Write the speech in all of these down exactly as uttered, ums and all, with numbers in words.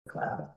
Wow.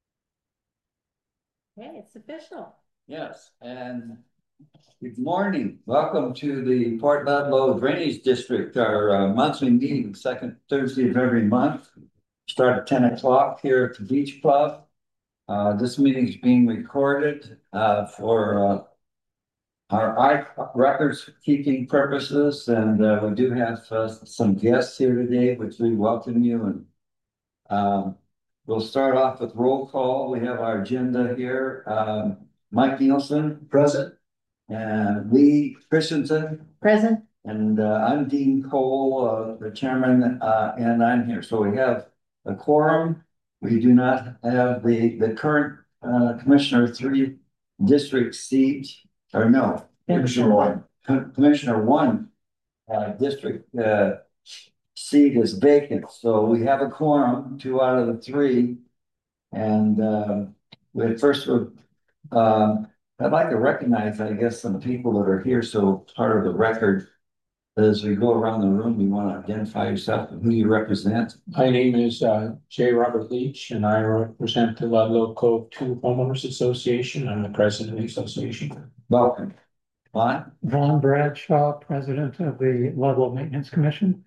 Okay, it's official. Yes, and good morning. Welcome to the Port Ludlow Drainage District, our uh, monthly meeting, second Thursday of every month. Start at ten o'clock here at the Beach Club. Uh, this meeting is being recorded uh, for uh, our records keeping purposes, and uh, we do have uh, some guests here today, which we welcome you. And um, we'll start off with roll call. We have our agenda here. Um, Mike Nielsen, present. And Lee Christensen, present. And uh, I'm Dean Cole, uh, the chairman, uh, and I'm here. So we have a quorum. We do not have the the current uh, Commissioner three district seat, or no, Commissioner one. Commissioner one uh, district uh, seat is vacant. So we have a quorum, two out of the three. And uh, we first would um, I'd like to recognize, I guess, some people that are here. So part of the record, as we go around the room, you want to identify yourself and who you represent. My name is uh, J. Robert Leach, and I represent the Ludlow Cove two Homeowners Association. I'm the president of the association. Welcome. Vaughn? Vaughn Bradshaw, president of the Ludlow Maintenance Commission.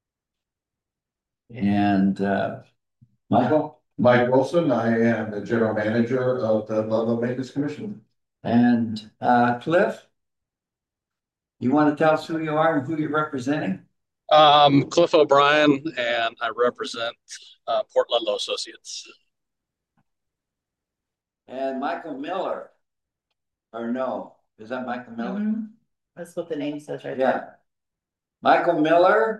And uh, Michael? Mike Wilson. I am the general manager of the Ludlow Maintenance Commission. And uh, Cliff? You want to tell us who you are and who you're representing? Um, Cliff O'Brien, and I represent uh, Port Ludlow Associates. And Michael Miller, or no, is that Michael Miller? Mm-hmm. That's what the name says right yeah. there. Michael Miller.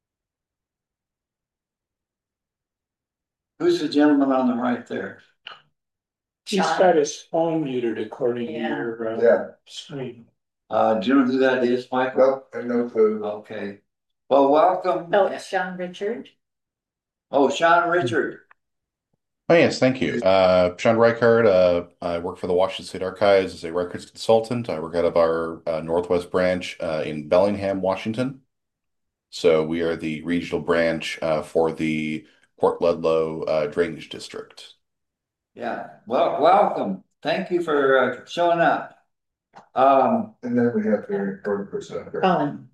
Who's the gentleman on the right there? He's got his phone muted according yeah. to your uh, yeah. screen. Uh, do you know who that is, Michael? Nope, I know who. Okay. Well, welcome. Oh, it's Sean Richard. Oh, Sean Richard. Oh, yes, thank you. Uh, Sean Reichard. Uh, I work for the Washington State Archives as a records consultant. I work out of our uh, Northwest branch uh, in Bellingham, Washington. So we are the regional branch uh, for the Port Ludlow uh, Drainage District. Yeah, well, welcome. Thank you for uh, showing up. Um, and then we have the important person. Call in.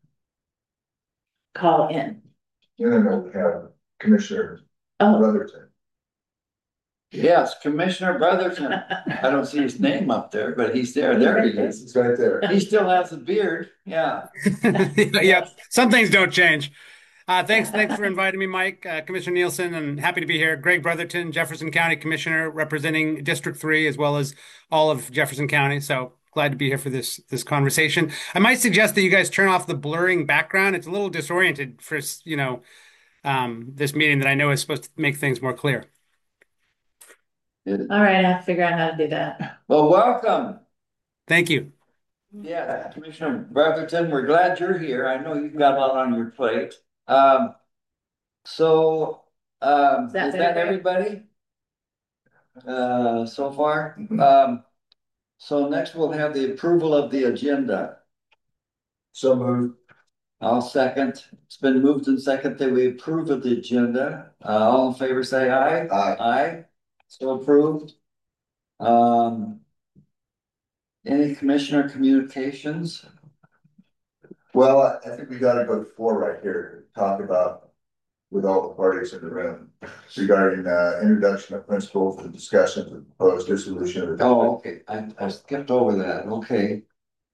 Call in. And then we have Commissioner oh. Brotherton. Yes, Commissioner Brotherton. I don't see his name up there, but he's there. There he is. He's right there. He still has a beard. Yeah. Yep. Some things don't change. Uh, thanks, thanks for inviting me, Mike. Uh, Commissioner Nielsen, and happy to be here. Greg Brotherton, Jefferson County Commissioner, representing District Three as well as all of Jefferson County. So glad to be here for this this conversation. I might suggest that you guys turn off the blurring background. It's a little disoriented for you know um, this meeting that I know is supposed to make things more clear. All right, I have to figure out how to do that. Well, welcome. Thank you. Yeah, Commissioner Brotherton, we're glad you're here. I know you've got a lot on your plate. Um, so, um, is that, is that everybody? Uh, so far? Um, so next we'll have the approval of the agenda. So moved. I'll second. It's been moved and second that we approve of the agenda. Uh, all in favor say aye. Aye. Aye. So approved. Um, any commissioner communications? Well, I think we got to go to four right here to talk about with all the parties in the room regarding uh, introduction of principles and discussions of proposed dissolution of the oh, okay. I, I skipped over that. Okay.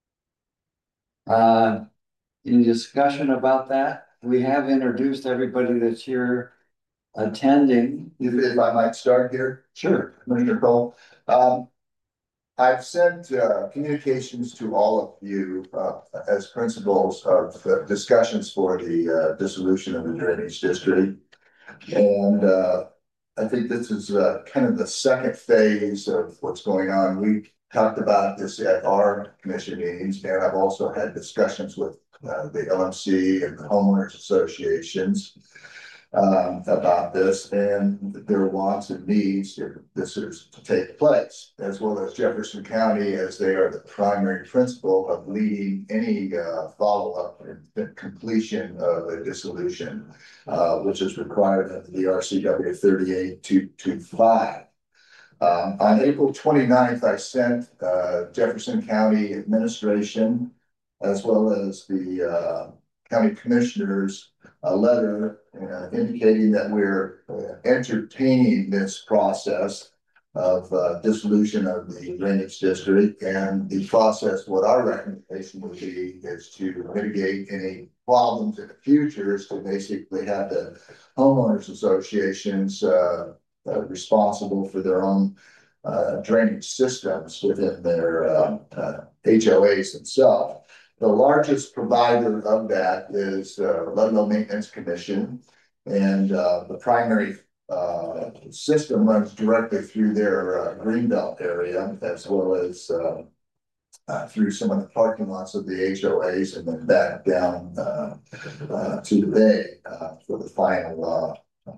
Uh, any discussion about that? We have introduced everybody that's here attending. If, if I might start here. Sure. Commissioner Cole. Um, I've sent uh, communications to all of you uh, as principals of the discussions for the uh, dissolution of the drainage district. And uh, I think this is uh, kind of the second phase of what's going on. We talked about this at our commission meetings, and I've also had discussions with uh, the L M C and the homeowners associations. um, about this and their wants and needs if this is to take place, as well as Jefferson County, as they are the primary principal of leading any uh, follow-up and completion of a dissolution, uh, which is required under the R C W thirty-eight two twenty-five. Um, on April twenty-ninth, I sent uh, Jefferson County administration as well as the uh, county commissioners a letter uh, indicating that we're uh, entertaining this process of uh, dissolution of the drainage district. And the process, what our recommendation would be is to mitigate any problems in the future is to basically have the homeowners associations uh, uh, responsible for their own uh, drainage systems within their uh, uh, H O As themselves. The largest provider of that is uh, Ludlow Maintenance Commission, and uh, the primary uh, system runs directly through their uh, Greenbelt area, as well as uh, uh, through some of the parking lots of the H O As, and then back down uh, uh, to the bay uh, for the final uh,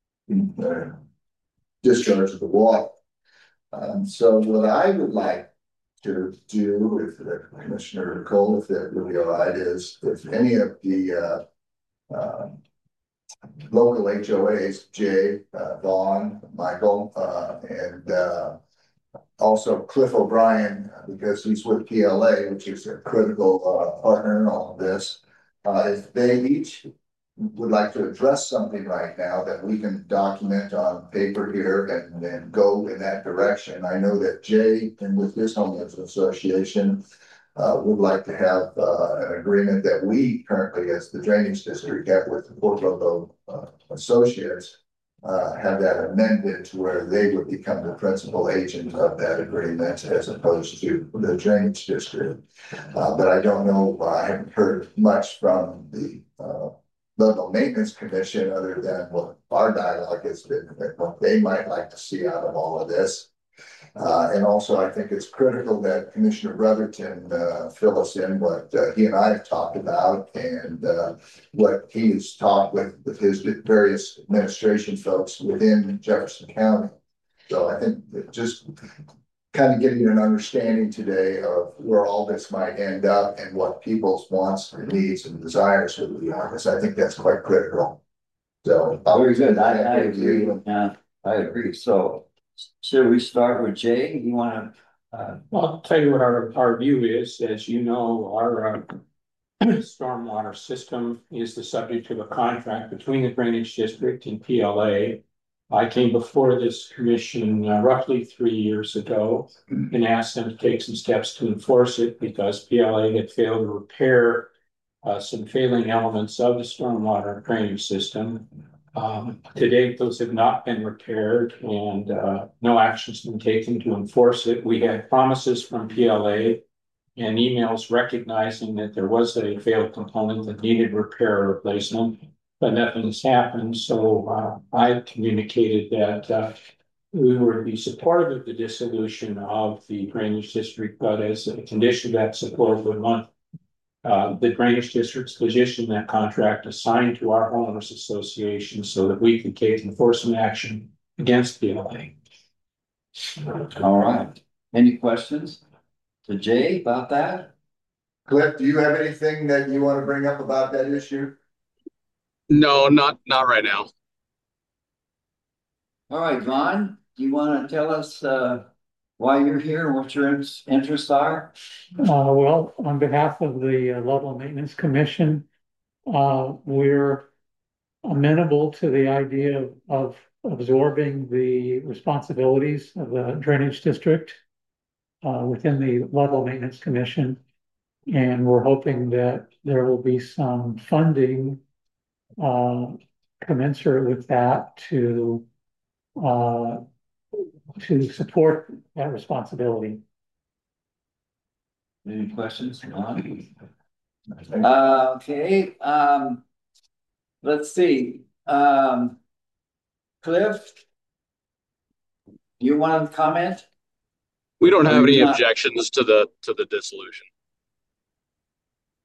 uh, discharge of the water. Um, so what I would like to do, if the Commissioner Cole, if that would be all right, is if any of the uh, uh, local H O As, Jay, uh, Vaughn, Michael, uh, and uh, also Cliff O'Brien, because he's with P L A, which is a critical uh, partner in all of this, uh, if they each would like to address something right now that we can document on paper here and then go in that direction. I know that Jay and with his homeowners association uh, would like to have uh, an agreement that we currently, as the drainage district, have with the Port Ludlow uh, associates, uh, have that amended to where they would become the principal agent of that agreement as opposed to the drainage district. Uh, but I don't know, I haven't heard much from the uh, Ludlow Maintenance Commission, other than what our dialogue has been, what they might like to see out of all of this. Uh, and also, I think it's critical that Commissioner Brotherton uh, fill us in what uh, he and I have talked about and uh, what he has talked with, with his various administration folks within Jefferson County. So I think that just kind of getting an understanding today of where all this might end up and what people's wants and needs and desires would be on this. I think that's quite critical. So Very good. I, I agree. Yeah, I agree. So should we start with Jay? You want to? Uh, Well, I'll tell you what our, our view is. As you know, our uh, stormwater system is the subject of a contract between the drainage district and P L A. I came before this commission uh, roughly three years ago and asked them to take some steps to enforce it because P L A had failed to repair uh, some failing elements of the stormwater drainage system. Um, to date, those have not been repaired and uh, no actions been taken to enforce it. We had promises from P L A and emails recognizing that there was a failed component that needed repair or replacement, but nothing's happened. So uh, I communicated that uh, we were to be supportive of the dissolution of the drainage district, but as a condition of that support would want uh, the drainage district's position, that contract assigned to our homeowners association so that we could take enforcement action against P L A. all right. Any questions to Jay about that? Cliff, do you have anything that you want to bring up about that issue? No, not not right now. All right, Vaughn, do you want to tell us uh, why you're here and what your in- interests are? Uh, well, on behalf of the uh, Ludlow Maintenance Commission, uh, we're amenable to the idea of, of absorbing the responsibilities of the drainage district uh, within the Ludlow Maintenance Commission. And we're hoping that there will be some funding uh, commensurate with that to uh, to support that responsibility. Any questions? Vaughn? Uh, okay. Um, let's see. Um, Cliff, you want to comment? We don't have Or any you not? objections to the to the dissolution.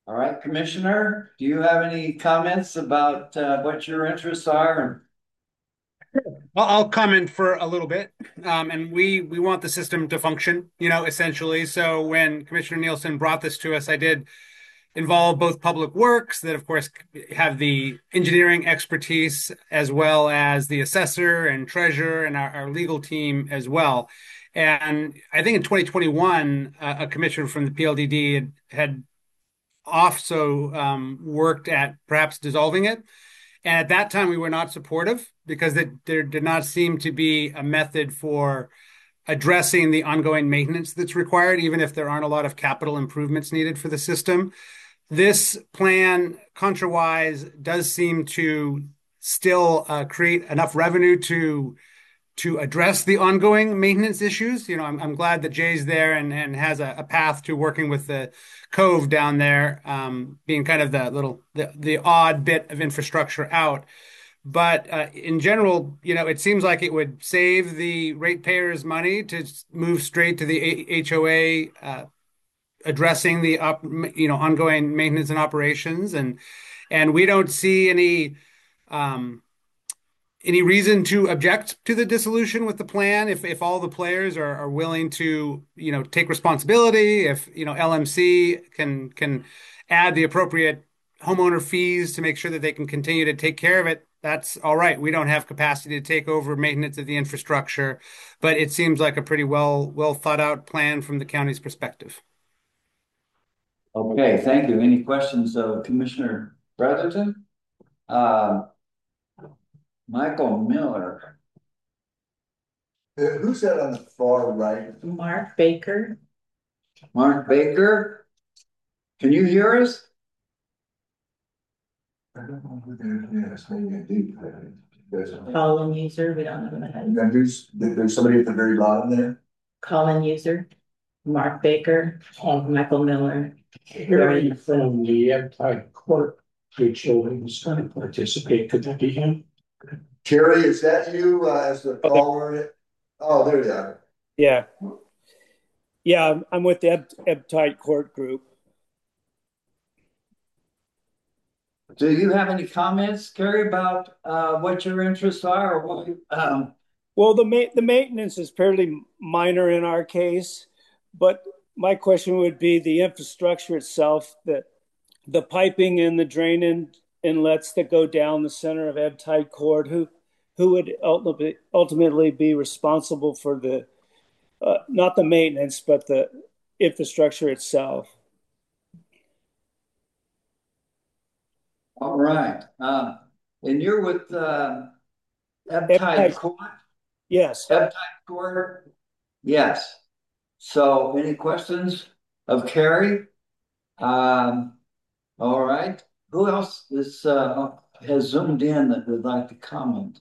All right, Commissioner, do you have any comments about uh, what your interests are? I'll, I'll comment for a little bit. Um, and we we want the system to function, you know, essentially. So when Commissioner Nielsen brought this to us, I did involve both Public Works, that of course have the engineering expertise, as well as the assessor and treasurer and our, our legal team as well. And I think in twenty twenty-one, uh, a commissioner from the P L D D had, had also um, worked at perhaps dissolving it. And at that time, we were not supportive because it, there did not seem to be a method for addressing the ongoing maintenance that's required, even if there aren't a lot of capital improvements needed for the system. This plan, contra-wise, does seem to still uh, create enough revenue to to address the ongoing maintenance issues. You know, I'm, I'm glad that Jay's there and, and has a, a path to working with the Cove down there, um, being kind of the little the, the odd bit of infrastructure out. But uh, in general, you know, it seems like it would save the ratepayers money to move straight to the H O A, uh, addressing the op, you know, ongoing maintenance and operations, and and we don't see any um, any reason to object to the dissolution with the plan if if all the players are, are willing to, you know, take responsibility, if, you know, L M C can can add the appropriate homeowner fees to make sure that they can continue to take care of it. That's all right. We don't have capacity to take over maintenance of the infrastructure, but it seems like a pretty well well thought out plan from the county's perspective. Okay, thank you. Any questions of Commissioner Brotherton? Uh, Michael Miller. Uh, Who's that on the far right? Mark Baker. Mark Baker, can you hear us? I don't know who that is. Maybe I do. There's, Colin User, we don't know who that is. and there's, there's somebody at the very bottom there. Colin User, Mark Baker, and Michael Miller. Hearing from the anti-court H O A who's going to participate, could that be him? Terry, is that you uh, as the caller? Oh, there you are. Yeah. Yeah, I'm- I'm with the Eb- Ebtite Court Group. Do you have any comments, Carrie, about uh, what your interests are or what, um, Well, the ma- the maintenance is fairly minor in our case, but my question would be the infrastructure itself, the the piping and the drain in, inlets that go down the center of Ebtite Court. Who who would ultimately ultimately be responsible for the uh, not the maintenance, but the infrastructure itself? all right. Uh, and you're with uh, Ebtite. Ebtite Court? Yes. Ebtite Court? Yes. So any questions of Carrie? Um, all right. Who else is uh, has zoomed in that would like to comment?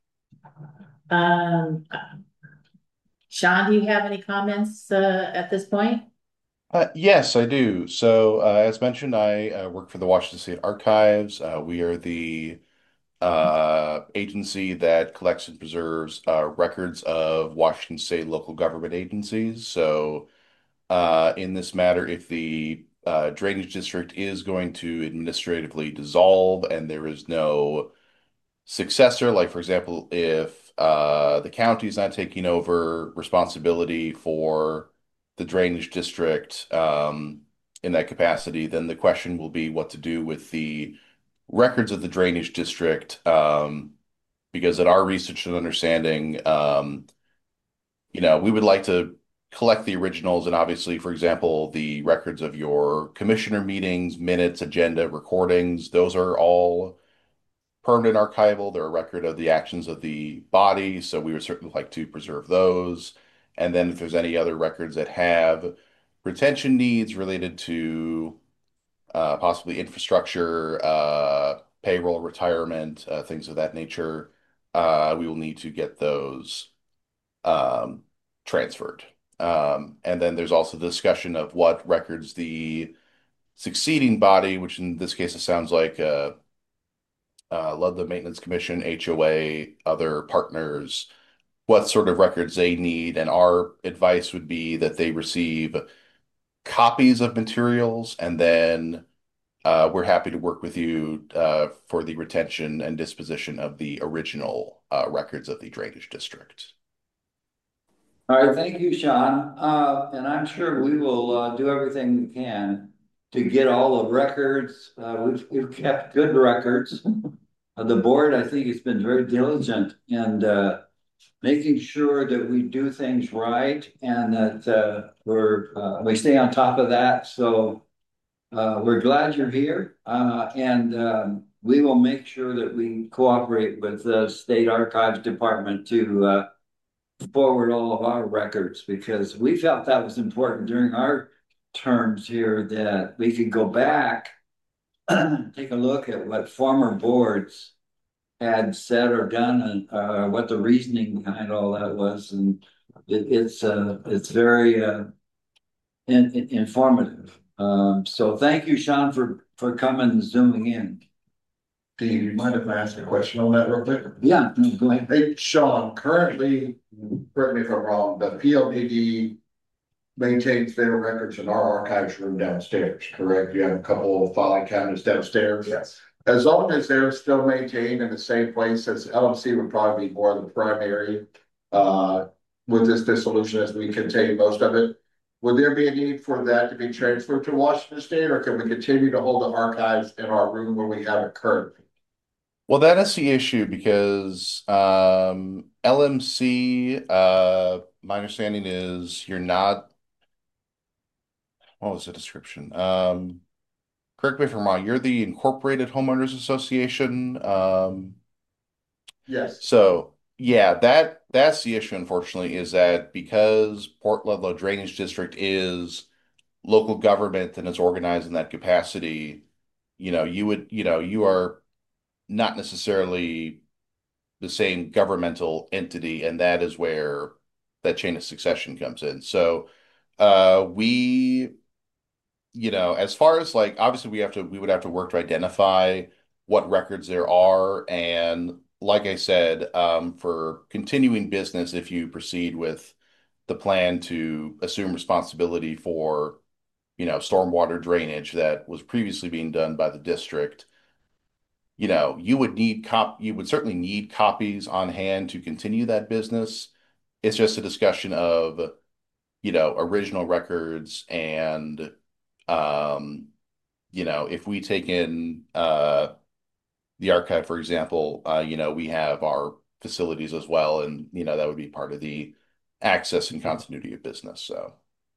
Um, Sean, do you have any comments uh, at this point? Uh, yes, I do. So, uh, as mentioned, I uh, work for the Washington State Archives. Uh, we are the uh, agency that collects and preserves uh, records of Washington State local government agencies. So, uh, in this matter, if the uh, drainage district is going to administratively dissolve and there is no successor, like for example, if uh, the county is not taking over responsibility for the drainage district um, in that capacity, then the question will be what to do with the records of the drainage district. Um, because in our research and understanding, um, you know, we would like to collect the originals and obviously, for example, the records of your commissioner meetings, minutes, agenda, recordings, those are all permanent archival. They're a record of the actions of the body, so we would certainly like to preserve those. And then if there's any other records that have retention needs related to uh, possibly infrastructure, uh, payroll, retirement, uh, things of that nature, uh, we will need to get those um, transferred. Um, and then there's also the discussion of what records the succeeding body, which in this case it sounds like uh, uh, Ludlow Maintenance Commission, H O A, other partners, what sort of records they need. And our advice would be that they receive copies of materials and then uh, we're happy to work with you uh, for the retention and disposition of the original uh, records of the drainage district. All right, thank you, Sean. Uh, and I'm sure we will uh, do everything we can to get all the records. Uh, we've, we've kept good records. Uh, the board, I think, has been very diligent in uh, making sure that we do things right and that uh, we're uh, we stay on top of that. So uh, we're glad you're here, uh, and um, we will make sure that we cooperate with the State Archives Department to uh, forward all of our records, because we felt that was important during our terms here, that we could go back, take a look at what former boards had said or done, and uh, what the reasoning behind all that was, and it, it's uh, it's very uh, in, in, informative. Um, so thank you, Sean, for for coming and zooming in. Do you mind if I ask a question on that real quick? Yeah, no, go ahead. Hey, Sean, currently, correct me if I'm wrong, the P L D D maintains their records in our archives room downstairs, correct? You have a couple of filing cabinets downstairs? Yes. As long as they're still maintained in the same place, as L M C would probably be more of the primary uh, with this dissolution, as we contain most of it. Would there be a need for that to be transferred to Washington State, or can we continue to hold the archives in our room where we have it currently? Well, that is the issue because um, L M C, uh, my understanding is you're not, what was the description? Um, correct me if I'm wrong, you're the Incorporated Homeowners Association. Um, Yes. so yeah, that that's the issue, unfortunately, is that because Port Ludlow Drainage District is local government and is organized in that capacity, you know, you would, you know, you are not necessarily the same governmental entity, and that is where that chain of succession comes in. So uh we, you know, as far as like obviously we have to we would have to work to identify what records there are. And like I said, um, for continuing business, if you proceed with the plan to assume responsibility for, you know, stormwater drainage that was previously being done by the district, you know, you would need cop, you would certainly need copies on hand to continue that business. It's just a discussion of, you know, original records and, um, you know, if we take in uh, the archive, for example, uh, you know, we have our facilities as well, and you know that would be part of the access and continuity of business. So.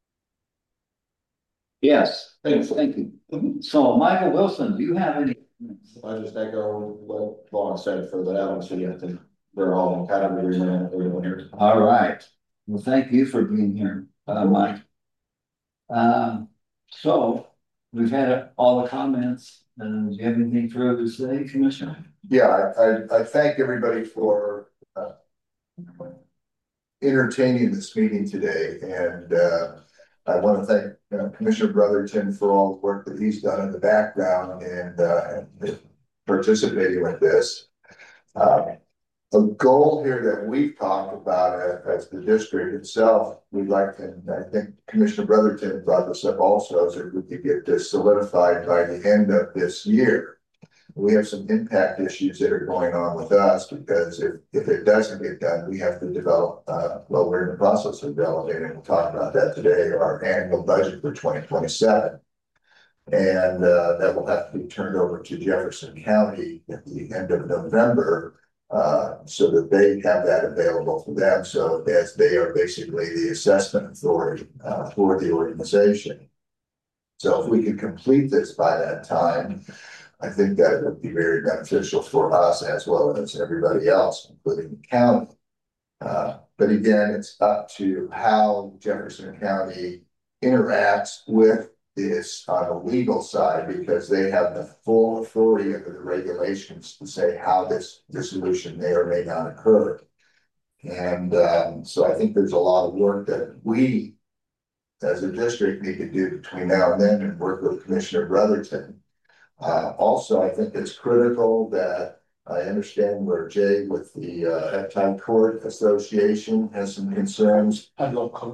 Yes, thanks, thank you. So, Michael Wilson, do you have any? I just echo what Vaughn said for the L M C. I think we're all in kind of agreement with everyone here. All right. Well, thank you for being here, uh, Mike. Um, so we've had all the comments. And do you have anything further to say, Commissioner? Yeah, I, I, I thank everybody for uh, entertaining this meeting today, and uh, I want to thank uh, Commissioner Brotherton for all the work that he's done in the background and, uh, and participating with this. Um, a goal here that we've talked about as, as the district itself, we'd like to, and I think Commissioner Brotherton brought this up also, is that we could get this solidified by the end of this year. We have some impact issues that are going on with us, because if, if it doesn't get done, we have to develop, uh, well, we're in the process of developing, and we'll talk about that today, our annual budget for twenty twenty-seven. And uh, that will have to be turned over to Jefferson County at the end of November, uh, so that they have that available for them. So as they are basically the assessment authority uh, for the organization. So if we could complete this by that time, I think that would be very beneficial for us as well as everybody else, including the county. Uh, but again, it's up to how Jefferson County interacts with this on the legal side, because they have the full authority under the regulations to say how this dissolution may or may not occur. And um, so I think there's a lot of work that we as a district need to do between now and then, and work with Commissioner Brotherton. Uh, also, I think it's critical that I understand where Jay with the uh, Eptime Court Association has some concerns. I love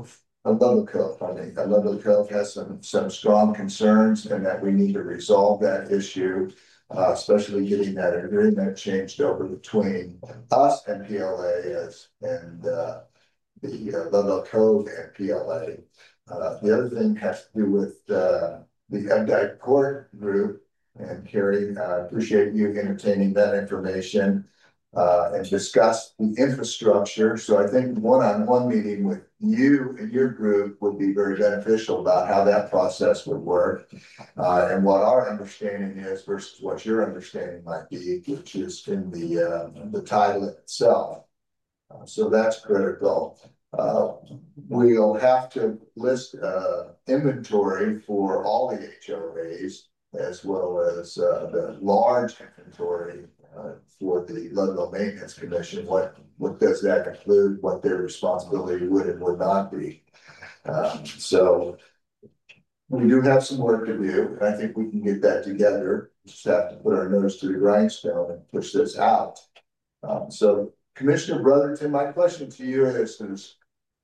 uh, Ludlow Cove, I think, uh, Ludlow Cove has some, some strong concerns and that we need to resolve that issue. Uh, especially getting that agreement changed over between us and P L A as, and, uh, the uh, Ludlow Cove and P L A. Uh, the other thing has to do with, uh, the Updike Court group. And Carrie, I appreciate you entertaining that information, uh, and discuss the infrastructure. So I think one-on-one meeting with you and your group would be very beneficial about how that process would work. Uh, and what our understanding is versus what your understanding might be, which is in the, uh, the title itself. Uh, so that's critical. Uh, we'll have to list, uh, inventory for all the H O As, as well as uh, the large inventory uh, for the Ludlow Maintenance Commission. What what does that include? What their responsibility would and would not be. Um, so we do have some work to do, and I think we can get that together. We just have to put our nose to the grindstone and push this out. Um, so, Commissioner Brotherton, my question to you is: is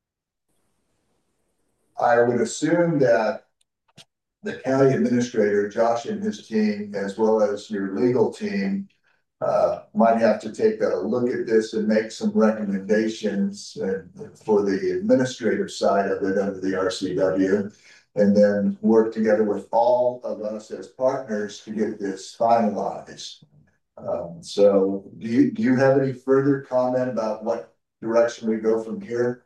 I would assume that the county administrator, Josh and his team, as well as your legal team, uh, might have to take a look at this and make some recommendations uh, for the administrative side of it under the R C W, and then work together with all of us as partners to get this finalized. Um, so do you, do you have any further comment about what direction we go from here?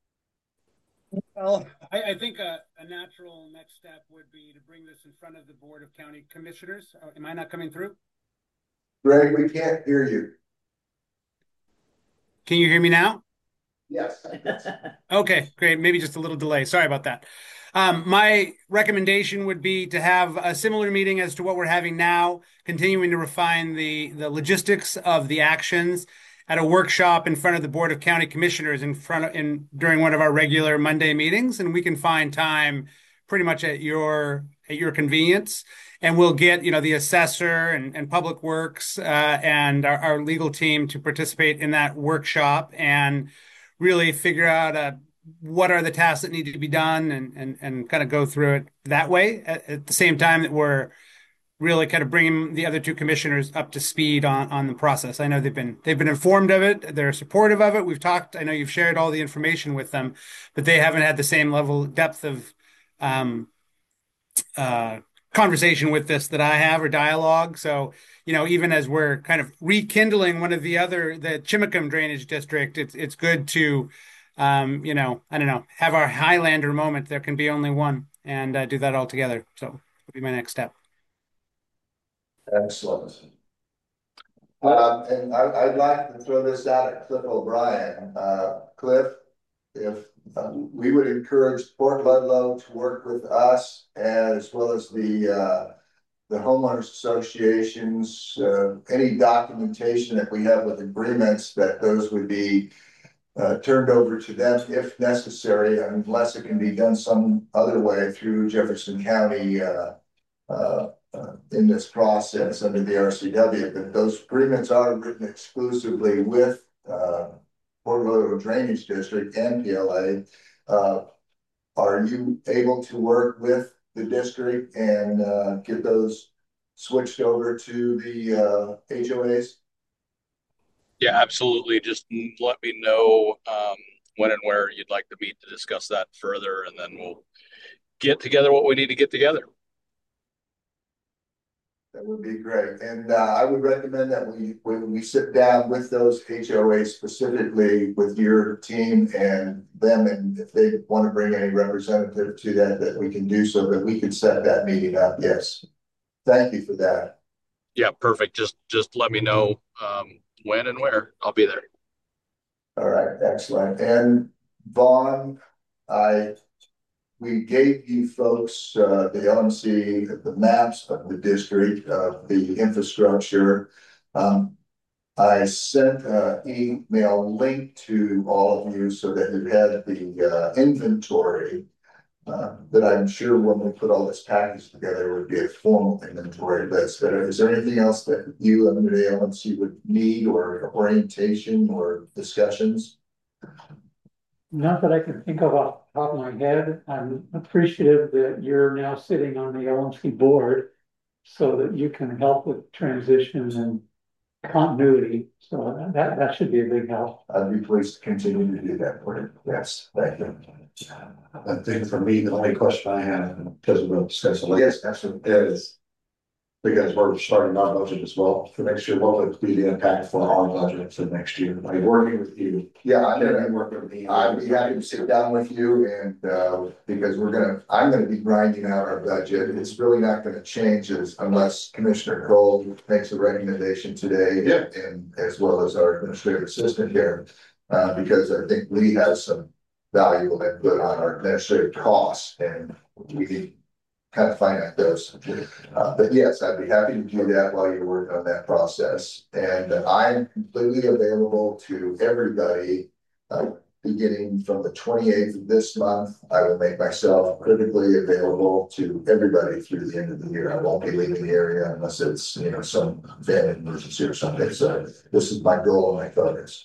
Well, I, I think a, a natural next step would be to bring this in front of the Board of County Commissioners. Uh, am I not coming through? Greg, we can't hear you. Can you hear me now? Yes. Okay, great. Maybe just a little delay. Sorry about that. Um, my recommendation would be to have a similar meeting as to what we're having now, continuing to refine the, the logistics of the actions at a workshop in front of the Board of County Commissioners in front of, in during one of our regular Monday meetings, and we can find time pretty much at your at your convenience, and we'll get, you know, the assessor and, and Public Works uh, and our, our legal team to participate in that workshop and really figure out uh, what are the tasks that need to be done, and and and kind of go through it that way at, at the same time that we're really kind of bringing the other two commissioners up to speed on, on the process. I know they've been they've been informed of it. They're supportive of it. We've talked. I know you've shared all the information with them, but they haven't had the same level depth of um, uh, conversation with this that I have, or dialogue. So, you know, even as we're kind of rekindling one of the other, the Chimacum Drainage District, it's it's good to, um, you know, I don't know, have our Highlander moment. There can be only one, and uh, do that all together. So, that'll be my next step. Excellent. Um, and I, I'd like to throw this out at Cliff O'Brien. Uh, Cliff, if um, we would encourage Port Ludlow to work with us, as well as the uh, the homeowners associations, uh, any documentation that we have with agreements, that those would be uh, turned over to them if necessary, unless it can be done some other way through Jefferson County uh, uh, Uh, in this process under the R C W, but those agreements are written exclusively with uh, Port Ludlow Drainage District and P L A. Uh, are you able to work with the district and uh, get those switched over to the uh, H O As? Yeah, absolutely. Just let me know um, when and where you'd like to meet to discuss that further, and then we'll get together what we need to get together. That would be great. And uh, I would recommend that we, when we sit down with those H O As specifically with your team and them, and if they want to bring any representative to that, that we can do so, that we can set that meeting up. Yes. Thank you for that. Yeah, perfect. Just, just let me know um, when and where. I'll be there. All right. Excellent. And Vaughn, I we gave you folks, uh, the L M C, the maps of the district, of the infrastructure. Um, I sent an email link to all of you so that you had the uh, inventory. Uh, but I'm sure when we put all this package together, it would be a formal inventory list. But is there anything else that you under the L M C would need, or orientation or discussions? Not that I can think of off top of my head. I'm appreciative that you're now sitting on the L M C board so that you can help with transition and continuity. So that, that should be a big help. I'd be pleased to continue to do that for you. Yes, thank you. I think for me, the only question I have, because we'll discuss it later. Yes, absolutely. Is because we're starting our budget as well for next year, what would be the impact for our budget for next year? Like working with you. Yeah, I'm Can gonna you work with me? I'd be happy to sit down with you and, uh, because we're gonna, I'm gonna be grinding out our budget. It's really not gonna change as unless Commissioner Cole makes a recommendation today. Yeah. And as well as our administrative assistant here, uh, because I think Lee has some valuable input on our administrative costs and we can kind of find out those. Uh, but yes, I'd be happy to do that while you work on that process. And I'm completely available to everybody. Uh, beginning from the twenty-eighth of this month, I will make myself critically available to everybody through the end of the year. I won't be leaving the area unless it's, you know, some family emergency or something. So this is my goal and my focus.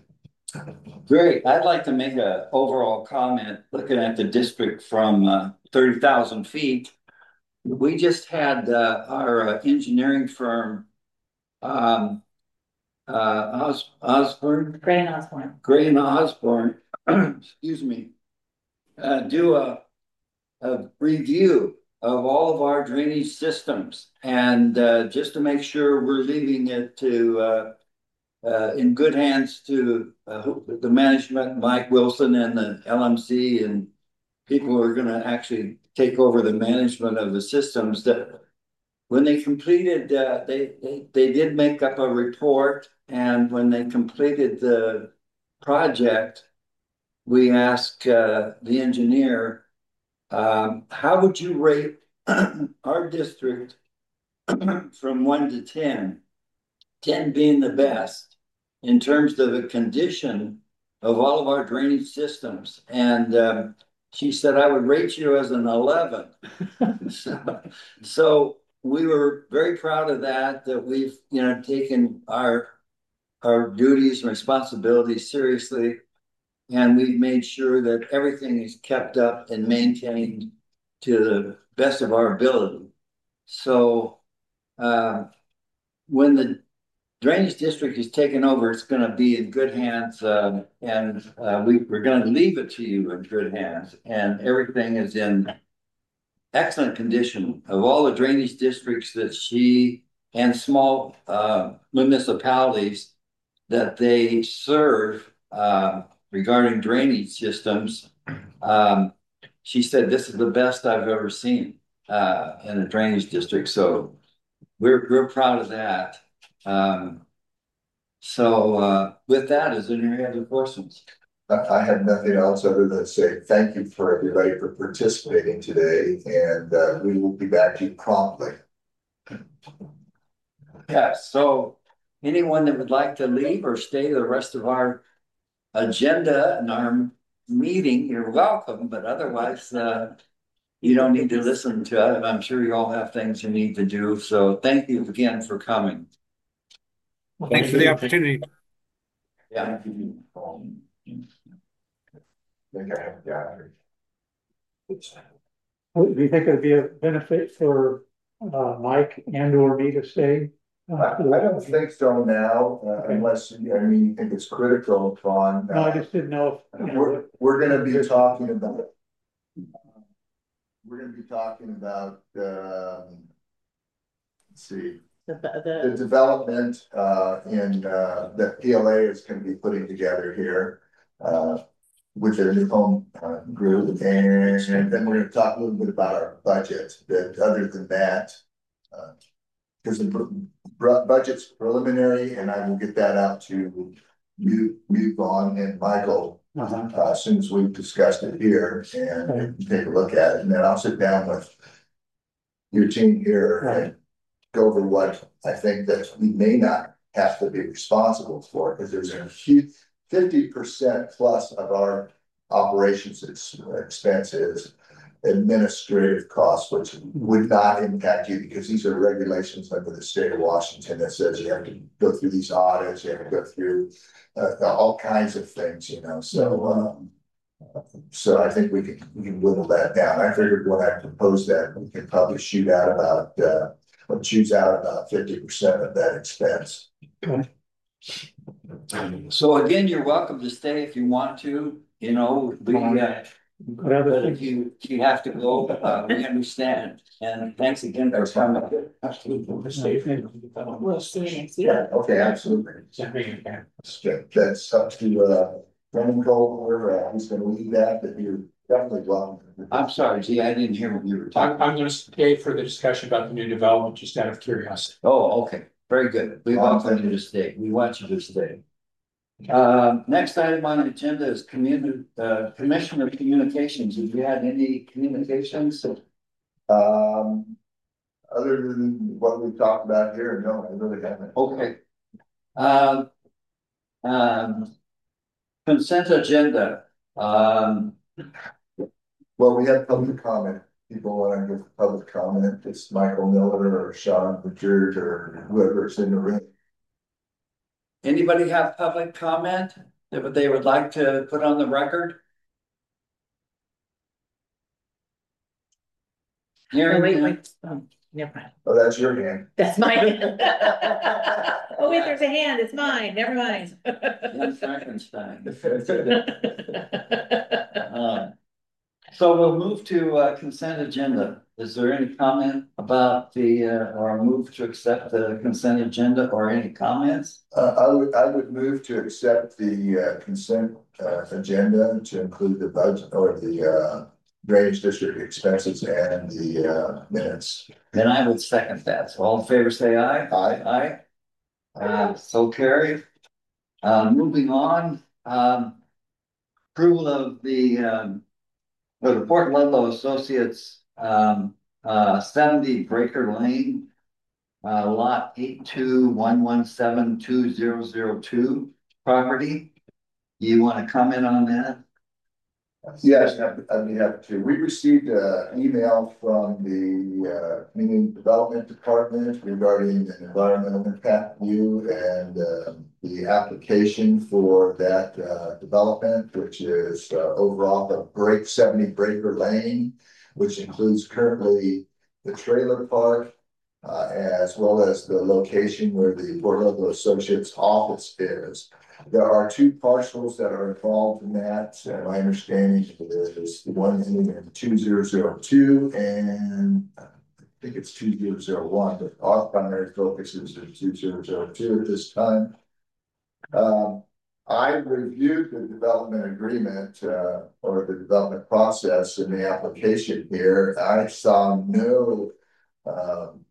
Great. I'd like to make an overall comment looking at the district from uh, thirty thousand feet. We just had uh, our uh, engineering firm, um, uh, Os Osborne, Gray and Osborne. Gray and Osborne, excuse me, uh, do a, a review of all of our drainage systems and uh, just to make sure we're leaving it to uh, Uh, in good hands to uh, the management, Mike Wilson and the L M C and people who are going to actually take over the management of the systems. That when they completed, uh, they, they they did make up a report, and when they completed the project, we asked uh, the engineer, um, how would you rate our district from one to ten? ten being the best in terms of the condition of all of our drainage systems. And um, she said, I would rate you as an eleven. so, so we were very proud of that, that we've, you know, taken our, our duties and responsibilities seriously. And we've made sure that everything is kept up and maintained to the best of our ability. So uh, when the drainage district is taken over, it's going to be in good hands, um, and uh, we, we're going to leave it to you in good hands, and everything is in excellent condition. Of all the drainage districts that she and small uh, municipalities that they serve uh, regarding drainage systems, um, she said this is the best I've ever seen uh, in a drainage district. So we're, we're proud of that. Um, so uh, with that, is there any other questions? I have nothing else other than say thank you for everybody for participating today, and uh, we will be back to you promptly. Yeah, so anyone that would like to leave or stay the rest of our agenda and our meeting, you're welcome, but otherwise uh, you don't need to listen to it. I'm sure you all have things you need to do. So thank you again for coming. Well, thanks for the opportunity. Yeah. I think I have got it. Do you think it'd be a benefit for uh, Mike and or me to stay? Uh, I, I don't think so now, uh, Okay. unless, I mean, you think it's critical, Ron. No, I just didn't know if, you know, We're, we're gonna be talking about, we're gonna be talking about, um, let's see, The, the the, development, uh, in, uh, that P L A is gonna be putting together here, uh, with their new home, uh, group, and, and then we're gonna talk a little bit about our budget, that other than that, uh, because the br- budget's preliminary, and I will get that out to you, you, Vaughn, and Michael, uh-huh. uh, as soon as we've discussed it here, and take a look at it, and then I'll sit down with your team here and go over what I think that we may not have to be responsible for, because there's a huge fifty percent plus of our operations expenses administrative costs, which would not impact you because these are regulations under the state of Washington that says you have to go through these audits, you have to go through uh, all kinds of things, you know. So um, So I think we can, we can whittle that down. I figured when I proposed that, we could probably shoot out about, uh, or choose out about fifty percent of that expense. So again, you're welcome to stay if you want to, you know, we, uh, What other but if things? you, if you have to go, uh, we understand. And thanks again for coming. Absolutely. Stay. We'll see you next year. Yeah, okay, absolutely. That- That's up to, uh, Brendan Cole, or, uh, who's gonna lead that, but you're definitely welcome. I'm sorry, gee, I didn't hear what you were talking. I'm, I'm gonna stay for the discussion about the new development, just out of curiosity. Oh, okay, very good. We welcome you to stay. We want you to stay. Uh, next item on the agenda is community, uh, Commissioner of Communications. Have you had any communications? Um, other than what we've talked about here, no, I really haven't. Okay. Um, um, consent agenda. Um, Well, we have public comment. People want to give public comment. It's Michael Miller or Sean Richard or whoever's in the room. anybody have public comment that they would like to put on the record? Oh, Hearing wait, none. wait, oh, never mind. Oh, that's your hand. That's mine. Oh, wait, there's a hand, it's mine, never mind. Young Frankenstein. Uh, So we'll move to uh, consent agenda. Is there any comment about the, uh, or move to accept the consent agenda or any comments? Uh, I would, I would move to accept the uh, consent uh, agenda to include the budget or the uh, drainage district expenses and the uh, minutes. Then I would second that. So all in favor, say aye. Aye. Aye. Uh, so carried. Uh, moving on, um, approval of the, um, for the Port Ludlow Associates, um, uh, seventy Breaker Lane, uh, lot eight two one one seven two zero zero two property. You want to comment on that? Yes, I'd, I'd be happy to. We received an email from the uh, Community Development Department regarding an environmental impact review and um, the application for that uh, development, which is uh, over off of Break seventy Breaker Lane, which includes currently the trailer park, uh, as well as the location where the Port Ludlow Associates office is. There are two parcels that are involved in that. Uh, my understanding is the one ending in two zero zero two and I think it's two zero zero one, but our primary focus is in two zero zero two at this time. Um, I reviewed the development agreement uh, or the development process in the application here. I saw no um,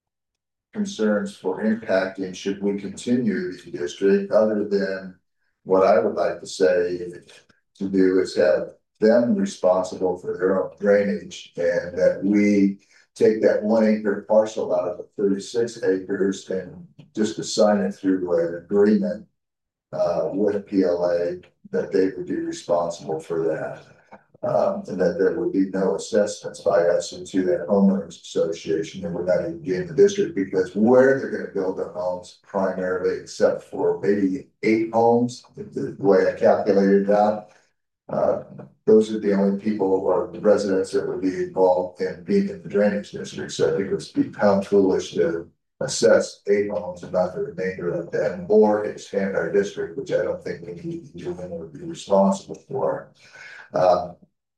concerns for impacting should we continue the district, other than what I would like to say to do is have them responsible for their own drainage, and that we take that one acre parcel out of the thirty-six acres and just assign it through an agreement uh, with P L A that they would be responsible for that. Um, and that there would be no assessments by us into that homeowners association, and we're not even getting the district, because where they're gonna build their homes primarily, except for maybe eight homes, the way I calculated that. Uh, those are the only people or the residents that would be involved in being in the drainage district, so I think it's become foolish to assess eight homes and not the remainder of that, or expand our district, which I don't think we need to do and would be responsible for. Um,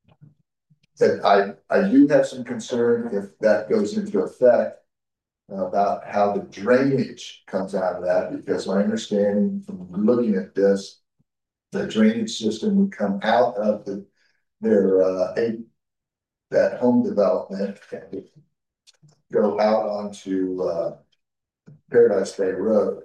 And I, I do have some concern if that goes into effect about how the drainage comes out of that, because my understanding from looking at this, the drainage system would come out of the, their, uh, a, that home development and go out onto, uh, Paradise Bay Road,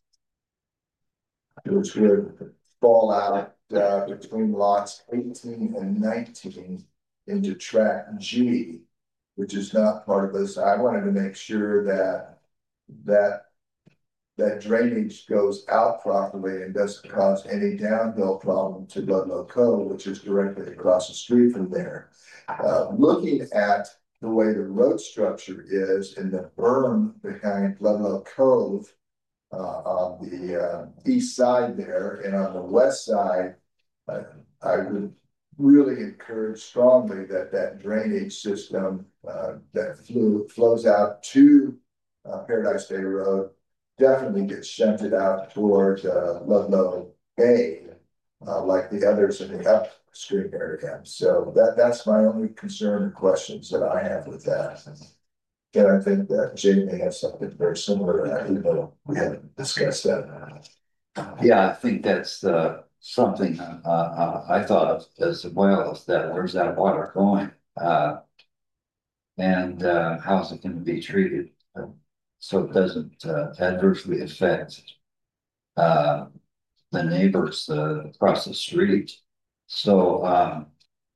which would fall out, uh, between lots eighteen and nineteen into track G, which is not part of this. I wanted to make sure that that that drainage goes out properly and doesn't cause any downhill problem to Ludlow Cove, which is directly across the street from there. Uh, looking at the way the road structure is in the berm behind Ludlow Cove uh, on the uh, east side there, and on the west side, uh, I would really encourage strongly that that drainage system, uh, that flew, flows out to, uh, Paradise Bay Road definitely gets shunted out towards, uh, Ludlow Bay, uh, like the others in the upstream area. So that, that's my only concern and questions that I have with that. And I think that Jay may have something very similar to that, even though we haven't discussed that. Yeah, I think that's uh, something uh, uh, I thought of as well, as that where's that water going? Uh, and uh, how's it going to be treated? Uh, so it doesn't uh, adversely affect uh, the neighbors uh, across the street. So um,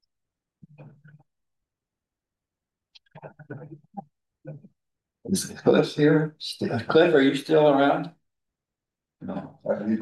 is Cliff here? Cliff, are you still around? No.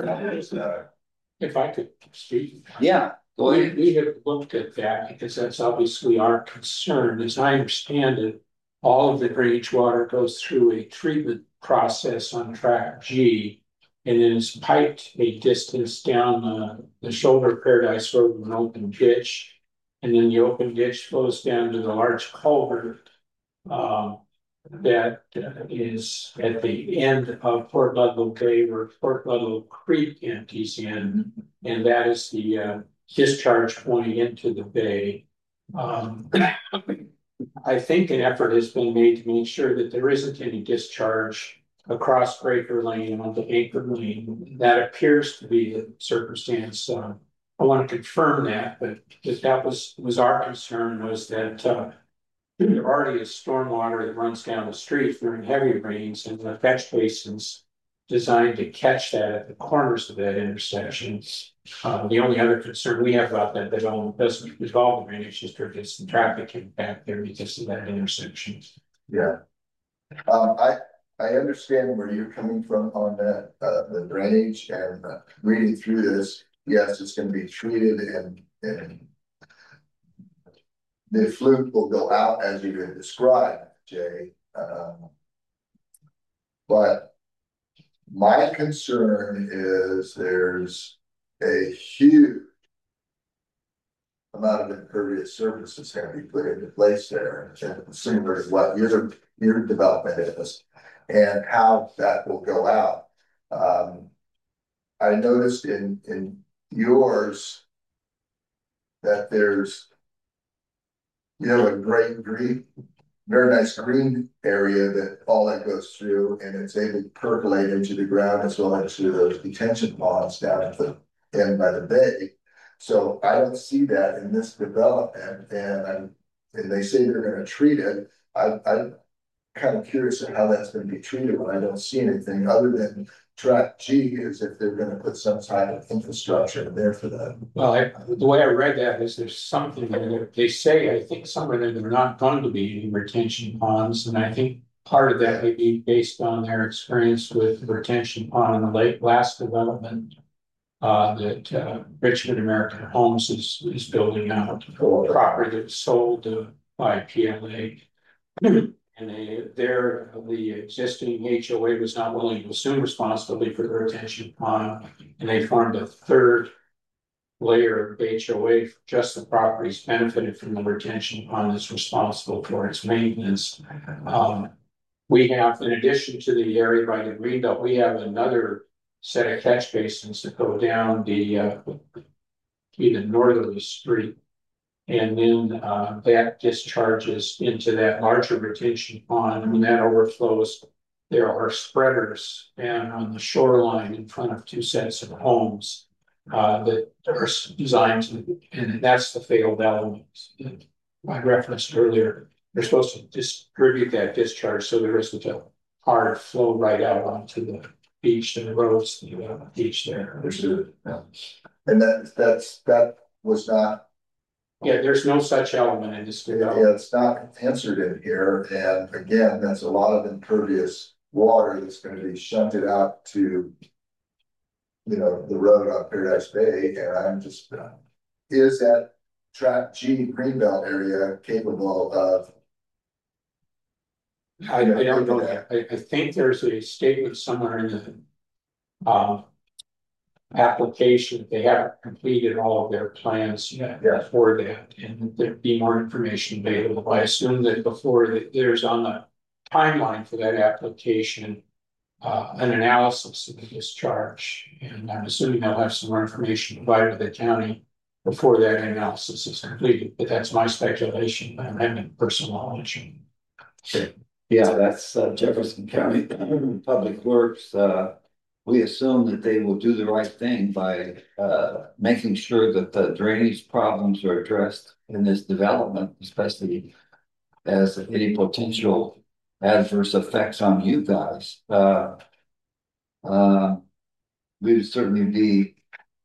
If I could speak. Yeah, go We, ahead. we have looked at that because that's obviously our concern. As I understand it, all of the drainage water goes through a treatment process on track G and then is piped a distance down the, the shoulder of Paradise Road with an open ditch. And then the open ditch flows down to the large culvert um, that is at the end of Port Ludlow Bay where Port Ludlow Creek empties in, and that is the uh, discharge point into the bay. Um, I think an effort has been made to make sure that there isn't any discharge across Breaker Lane onto Anchor Lane. That appears to be the circumstance. Uh, I want to confirm that, but that was was our concern was that. Uh, There already is stormwater that runs down the street during heavy rains, and the catch basins designed to catch that at the corners of that intersection. Uh, the only other concern we have about that development doesn't involve the drainage district is the traffic impact there because of that intersection. Yeah. Um, I, I understand where you're coming from on that, uh, the drainage and uh, reading through this. Yes, it's going to be treated and, and the flute will go out as you had described, Jay. Um, but my concern is there's a huge amount of impervious surfaces going to be put into place there, and similar to what your your development is, and how that will go out. Um, I noticed in in yours that there's you know a great green, very nice green area that all that goes through, and it's able to percolate into the ground as well as to those detention ponds down at the end by the bay. So I don't see that in this development, and I'm, and they say they're going to treat it. I, I'm kind of curious at how that's going to be treated when I don't see anything other than track G, is if they're going to put some type of infrastructure there for that. Well, I, the way I read that is there's something there. They say, I think somewhere there are not going to be any retention ponds, and I think part of that may be based on their experience with retention pond in the late last development. Uh, that uh, Richmond American Homes is is building out for property that was sold to, by P L A, and they there the existing H O A was not willing to assume responsibility for the retention pond, and they formed a third layer of H O A for just the properties benefited from the retention pond that's responsible for its maintenance. Um, we have, in addition to the area by the Greenbelt, we have another set of catch basins that go down the uh, the northerly street, and then uh, that discharges into that larger retention pond, and when that overflows, there are spreaders down on the shoreline in front of two sets of homes uh, that are designed to, and that's the failed element that I referenced earlier. They're supposed to distribute that discharge so there isn't a hard flow right out onto the beach and the roads to the uh, beach there. Understood. Yeah. And that that's that was not. Yeah, there's no such element in this development. Yeah, it's not answered in here, and again, that's a lot of impervious water that's going to be shunted out to, you know, the road on Paradise Bay, and I'm just, uh, is that track G Greenbelt area capable of? I, I don't know that. I, I think there's a statement somewhere in the um application, they haven't completed all of their plans yet Yeah. for that, and there'd be more information available. I assume that before that there's on the timeline for that application, uh, an analysis of the discharge, and I'm assuming they'll have some more information provided to the county before that analysis is completed, but that's my speculation. I don't have any personal knowledge. Yeah, that's uh, Jefferson County Public Works. Uh, we assume that they will do the right thing by uh, making sure that the drainage problems are addressed in this development, especially as any potential adverse effects on you guys. Uh, uh, we would certainly be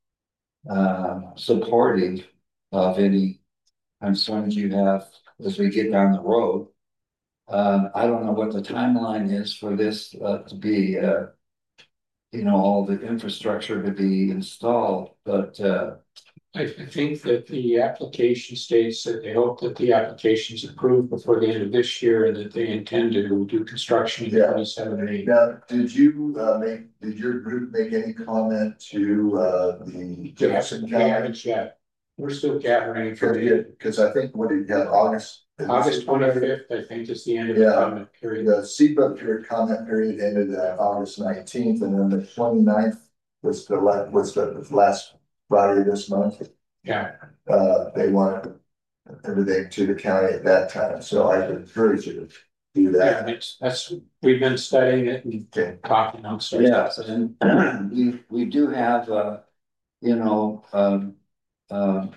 uh, supportive of any concerns you have as we get down the road. Uh, I don't know what the timeline is for this uh, to be, uh, you know, all the infrastructure to be installed, but uh, I, I think that the application states that they hope that the application is approved before the end of this year and that they intend to do construction in Yeah. twenty-seven and eight. Now, did you, uh, make, did your group make any comment to, uh, the Jefferson We County? haven't yet. We're still gathering information. Because I think, what did you have, August? August twenty-fifth, I think, is the end of Yeah. the comment period. The C B U period comment period ended at August nineteenth, and then the 29th was the la- was the last Friday this month. Yeah, Uh, they wanted everything to the county at that time, so I would encourage you to do yeah, that. it's, that's, we've been studying it and Okay. talking amongst yes, ourselves. and we, we do have, uh, you know, um, um,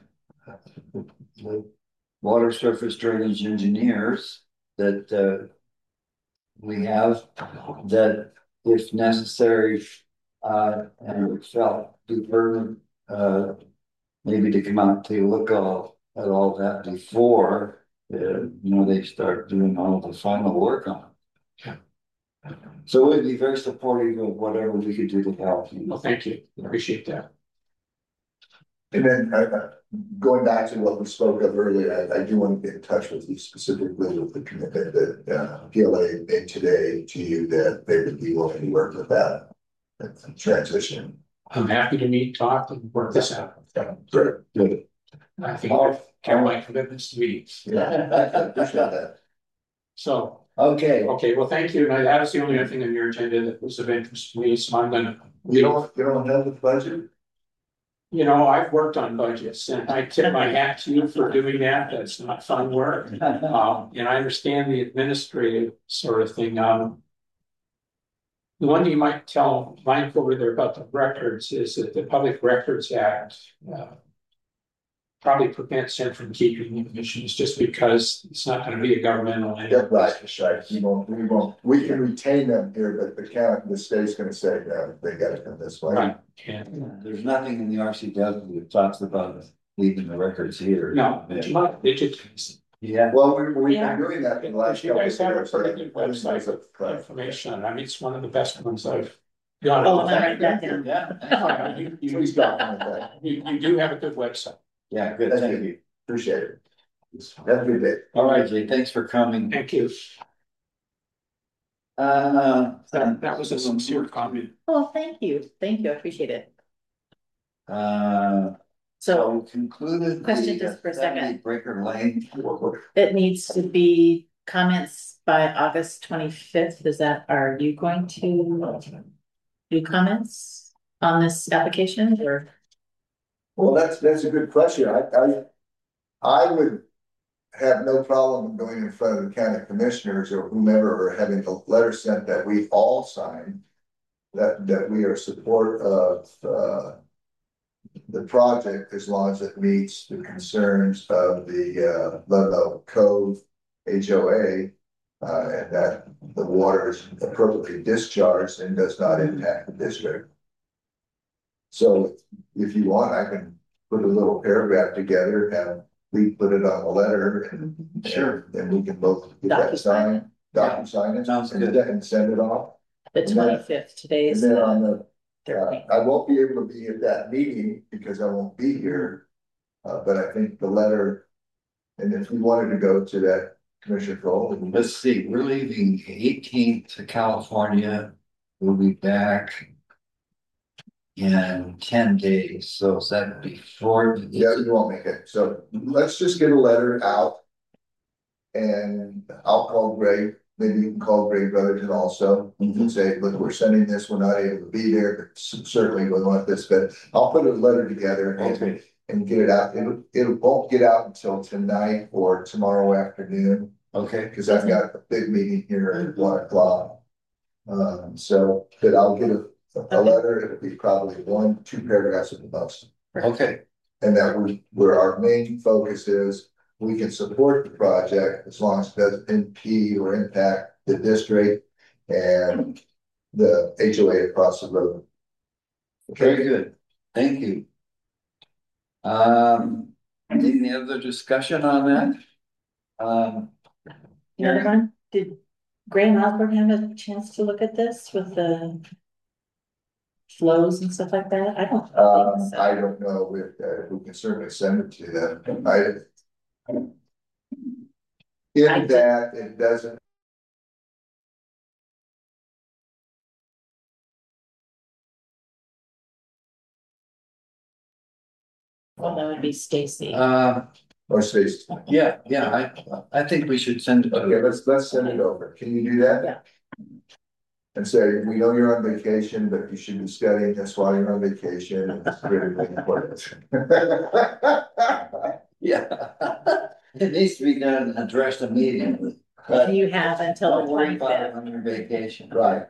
the water surface drainage engineers that, uh, we have that if necessary, uh, and it felt be burden, uh, maybe to come out and take a look all, at all that before, uh, you know, they start doing all the final work on it. Yeah. So we'd be very supportive of whatever we could do to help you. Well, thank you. Appreciate that. And then, uh, going back to what we spoke of earlier, I, I do want to get in touch with you specifically with the commitment that, uh, P L A made today to you that they would be willing to work with that that transition. I'm happy to meet, talk, and work this out. Great. Good. I think I've kept my commitments to meetings. Yeah, I appreciate that. So, Okay, okay, well, thank you. And that was the only other thing on your agenda that was of interest to me, so I'm gonna. You don't, you don't have the budget? You know, I've worked on budgets and I tip my hat to you for doing that. That's not fun work. Um, and I understand the administrative sort of thing. Um. The one you might tell Mike over there about the records is that the Public Records Act, uh. Probably prevents him from keeping the commissions just because it's not gonna be a governmental Yeah, entity. right, that's right. We won't, we won't, we can retain them here, but the county, the state's gonna say, no, they gotta come this way. Right, and there's nothing in the R C W that talks about leaving the records here. no, but you might digitize. Yeah, Well, we, we've Yeah. been doing that for the last. You guys couple have a of pretty years. good website with Right. information. I mean, it's one of the best ones I've. gone Oh, on. I'm gonna write that down. yeah, You, you, Please document that. you, you do have a good website. yeah, good, Thank thank you. you. Appreciate it. Have a good day. All right, Jay, thanks for coming. Thank you. Uh, That, that was a sincere comment. Oh, thank you. Thank you. I appreciate it. uh, So so concluded. the, Question just for a uh, second. Breaker Lane. it needs to be comments by August twenty-fifth. Is that, are you going to do comments on this application or? Well, that's, that's a good question. I, I, I would have no problem going in front of the county commissioners or whomever, or having a letter sent that we all sign. That, that we are support of, uh, the project as long as it meets the concerns of the, uh, Ludlow Cove H O A. Uh, and that the water is appropriately discharged and does not impact the district. So if you want, I can put a little paragraph together and we put it on a letter and. Sure. Then we can both get that DocuSign signed, docu sign it. Sounds and good. then- And send it off. The And then- twenty-fifth, today And is then on the the, uh, thirteenth. I won't be able to be at that meeting because I won't be here. Uh, but I think the letter, and if we wanted to go to that Commissioner Cole. Let's see, we're leaving eighteenth to California. We'll be back in ten days, so is that before? Yeah, you won't make it. So let's just get a letter out. And I'll call Greg, maybe you can call Greg Brotherton also, you can say, look, we're sending this, we're not able to be there, but certainly we want this, but I'll put a letter together and, Okay. and get it out. It, it won't get out until tonight or tomorrow afternoon, Okay. because I've got a big meeting here at one o'clock. Um, so, but I'll get a, a letter, it'll be probably one, two paragraphs at the most. Okay. And that we, where our main focus is, we can support the project as long as it doesn't impede or impact the district and the H O A across the road. Very good. Thank you. Um, any other discussion on that? Um, The other one, did Graham Osborne have a chance to look at this with the flows and stuff like that? I don't Um, think so. I don't know if, uh, we can certainly send it to them. I, in I did- that it doesn't. Well, that would be Stacy. uh, Or space. yeah, yeah, I, I think we should send it to Okay, let's, let's send it over. Can you do that? Yeah. And say, we know you're on vacation, but you should be studying this while you're on vacation. And it's really important. Yeah. It needs to be done, addressed immediately. But You have until don't the worry about it twenty-fifth. on your vacation. Right.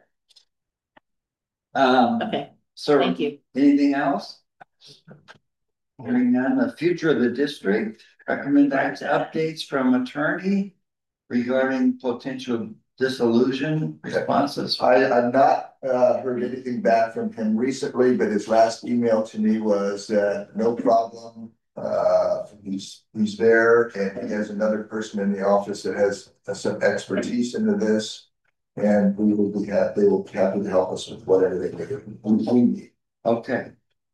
Um, Okay, so thank you. anything else? Hearing none, the future of the district, recommendation updates from attorney regarding potential dissolution responses. I, I've not, uh, heard anything back from him recently, but his last email to me was, uh, no problem. Uh, he's, he's there and he has another person in the office that has some expertise into this. And we will be happy, they will be happy to help us with whatever they we we need. Okay.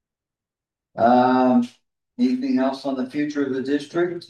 Um, anything else on the future of the district?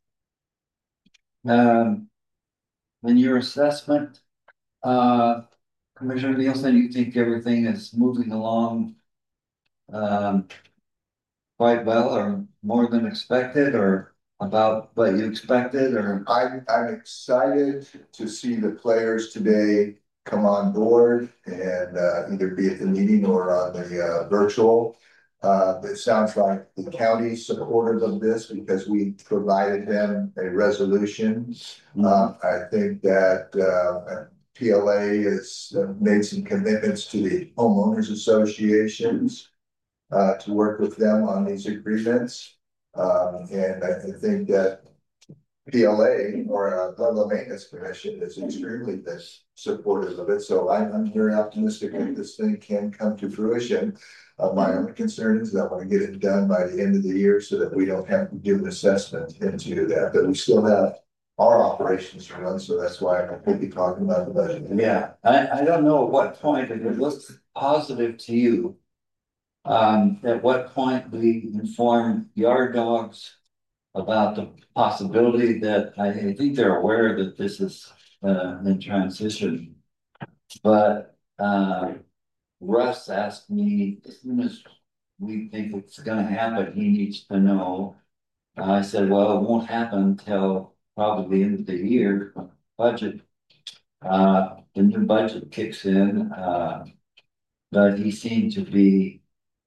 Um, in your assessment, uh, Commissioner Nielsen, you think everything is moving along um, quite well or more than expected or about what you expected or? I'm, I'm excited to see the players today come on board and, uh, either be at the meeting or on the, uh, virtual. Uh, it sounds like the county supportive of this because we provided them a resolution. Uh, I think that, uh, P L A has made some commitments to the homeowners associations, uh, to work with them on these agreements. Um, and I, I think that P L A or a Ludlow Maintenance Commission is extremely this supportive of it. So I'm, I'm very optimistic that this thing can come to fruition. Uh, my only concern is that I want to get it done by the end of the year so that we don't have to do an assessment into that, but we still have our operations to run. So that's why I'm going to be talking about the budget. Yeah, I, I don't know at what point, if it looks positive to you. Um, at what point we inform yard dogs about the possibility that I, I think they're aware that this is uh, in transition. But uh, Russ asked me as soon as we think it's going to happen, he needs to know. I said, well, it won't happen until probably the end of the year budget. Uh, the new budget kicks in, uh, but he seemed to be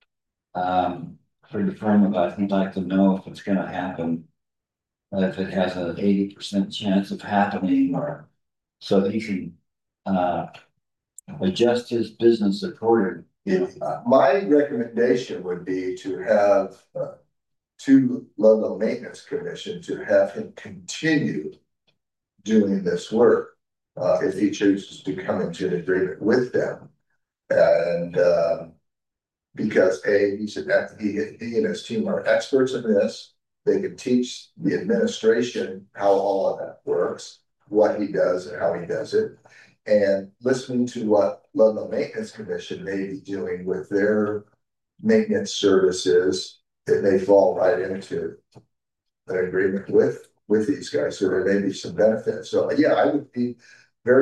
um, pretty firm about he'd like to know if it's going to happen. If it has an eighty percent chance of happening, or so he can uh, adjust his business accordingly. Uh, my recommendation would be to have uh, to Ludlow Maintenance Commission to have him continue doing this work uh, if he chooses to come into an agreement with them. And um, because A, he said that he, he and his team are experts in this. They can teach the administration how all of that works, what he does and how he does it. And listening to what Ludlow Maintenance Commission may be doing with their maintenance services, it may fall right into an agreement with, with these guys. So there may be some benefits. So yeah, I would be very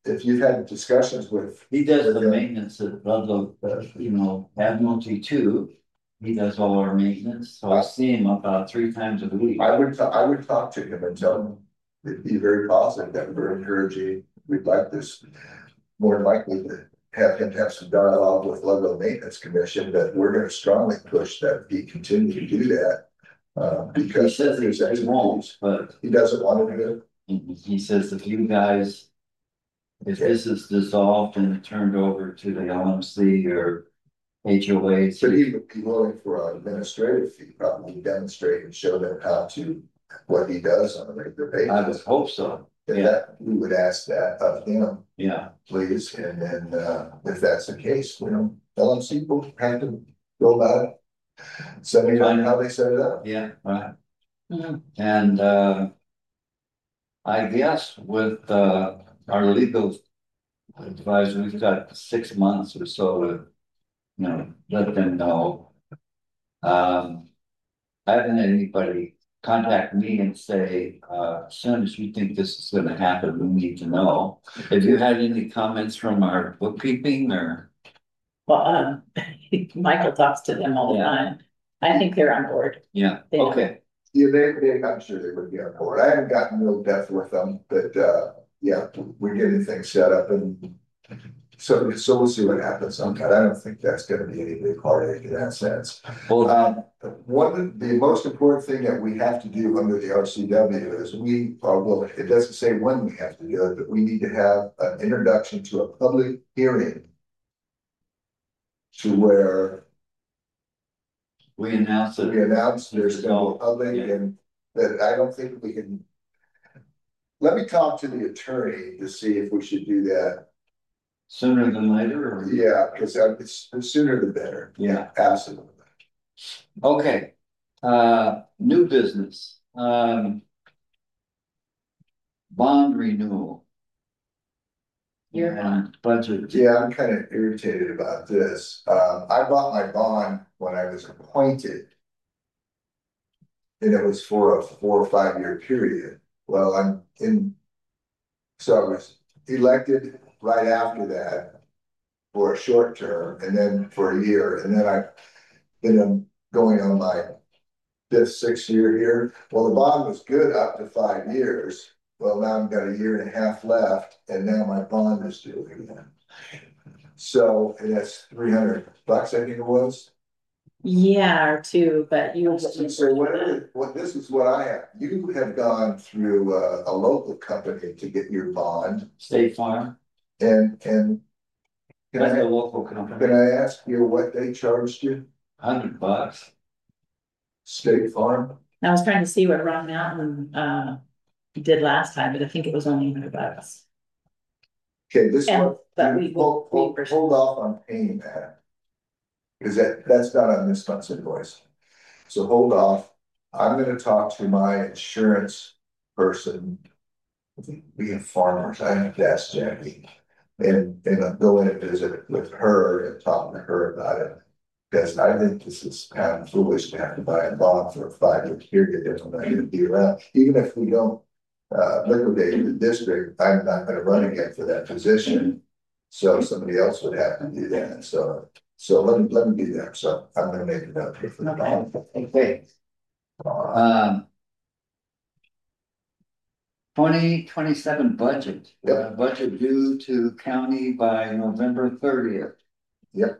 if you've had discussions with. He does with the them- maintenance of Ludlow, uh, you know, Admiralty two. He does all our maintenance, so I see him about three times a week. I would, ta- I would talk to him and tell him, it'd be very positive, that we're encouraging, we'd like this. More than likely to have him have some dialogue with Ludlow Maintenance Commission, that we're gonna strongly push that he continue to do that. Uh, He because says he there's he won't, but he doesn't want to do it. he, he says if you guys. If this is dissolved and turned over to the L M C or H O A. But he would be willing for an administrative fee, probably demonstrate and show them how to, what he does on a regular basis. I would hope so, And yeah. that, we would ask that of him, yeah. please, and then, uh, if that's the case, you know, L M C will have to go about it. Send me on how they set it up. Yeah, right. Mhm. And, uh. I guess with, uh, our legal advisor, we've got six months or so to, you know, let them know. Um, I haven't had anybody contact me and say, uh, as soon as you think this is gonna happen, we need to know. Have you had any comments from our bookkeeping or? Well, um, Michael talks to them all the Yeah. time. I think they're on board. Yeah, They know. okay, Yeah, they, they, I'm sure they would be on board. I haven't gotten real depth with them, but, uh, yeah, we're getting things set up and. So, so we'll see what happens sometime. I don't think that's gonna be any big heartache in that sense. well, Um, one, of the most important thing that we have to do under the R C W is we, are well, it doesn't say when we have to do it, but we need to have an introduction to a public hearing. To where we announced we it, announce there's gonna be public Yeah. and that I don't think we can. Let me talk to the attorney to see if we should do that. sooner than later, or? Yeah, because it's the sooner the better. Yeah. Absolutely. Okay, uh, new business, um. Bond renewal. You're And budget. Yeah, I'm kind of irritated about this. Um, I bought my bond when I was appointed. And it was for a four or five year period. Well, I'm in. So I was elected right after that. For a short term and then for a year, and then I. Then I'm going on my. Fifth, sixth year here. Well, the bond was good up to five years. Well, now I've got a year and a half left and now my bond is due again. So, and that's three hundred bucks, I think it was. Yeah, or two, but you. So what, what, this is what I have, you have gone through a, a local company to get your bond State Farm, and, and. Can that's a I, local can company, I ask you what they charged you? hundred bucks. State Farm? I was trying to see what Rock Mountain, uh, did last time, but I think it was only a hundred bucks. Okay, this And- one, but we- hold, hold, we- hold off on paying that. Cause that, that's not on this month's invoice. So hold off, I'm gonna talk to my insurance person. We have farmers, I have to ask Jackie. And, and I'll go in and visit with her and talk to her about it. Because I think this is kind of foolish to have to buy a bond for a five-year period, if I'm not gonna be around, even if we don't. Uh, liquidate the district, I'm not gonna run again for that position. So somebody else would have to do that, so, so let me, let me do that, so I'm gonna make it up here for the bond. Okay, um. Twenty twenty-seven budget, uh, Yep. budget due to county by November thirtieth. Yep.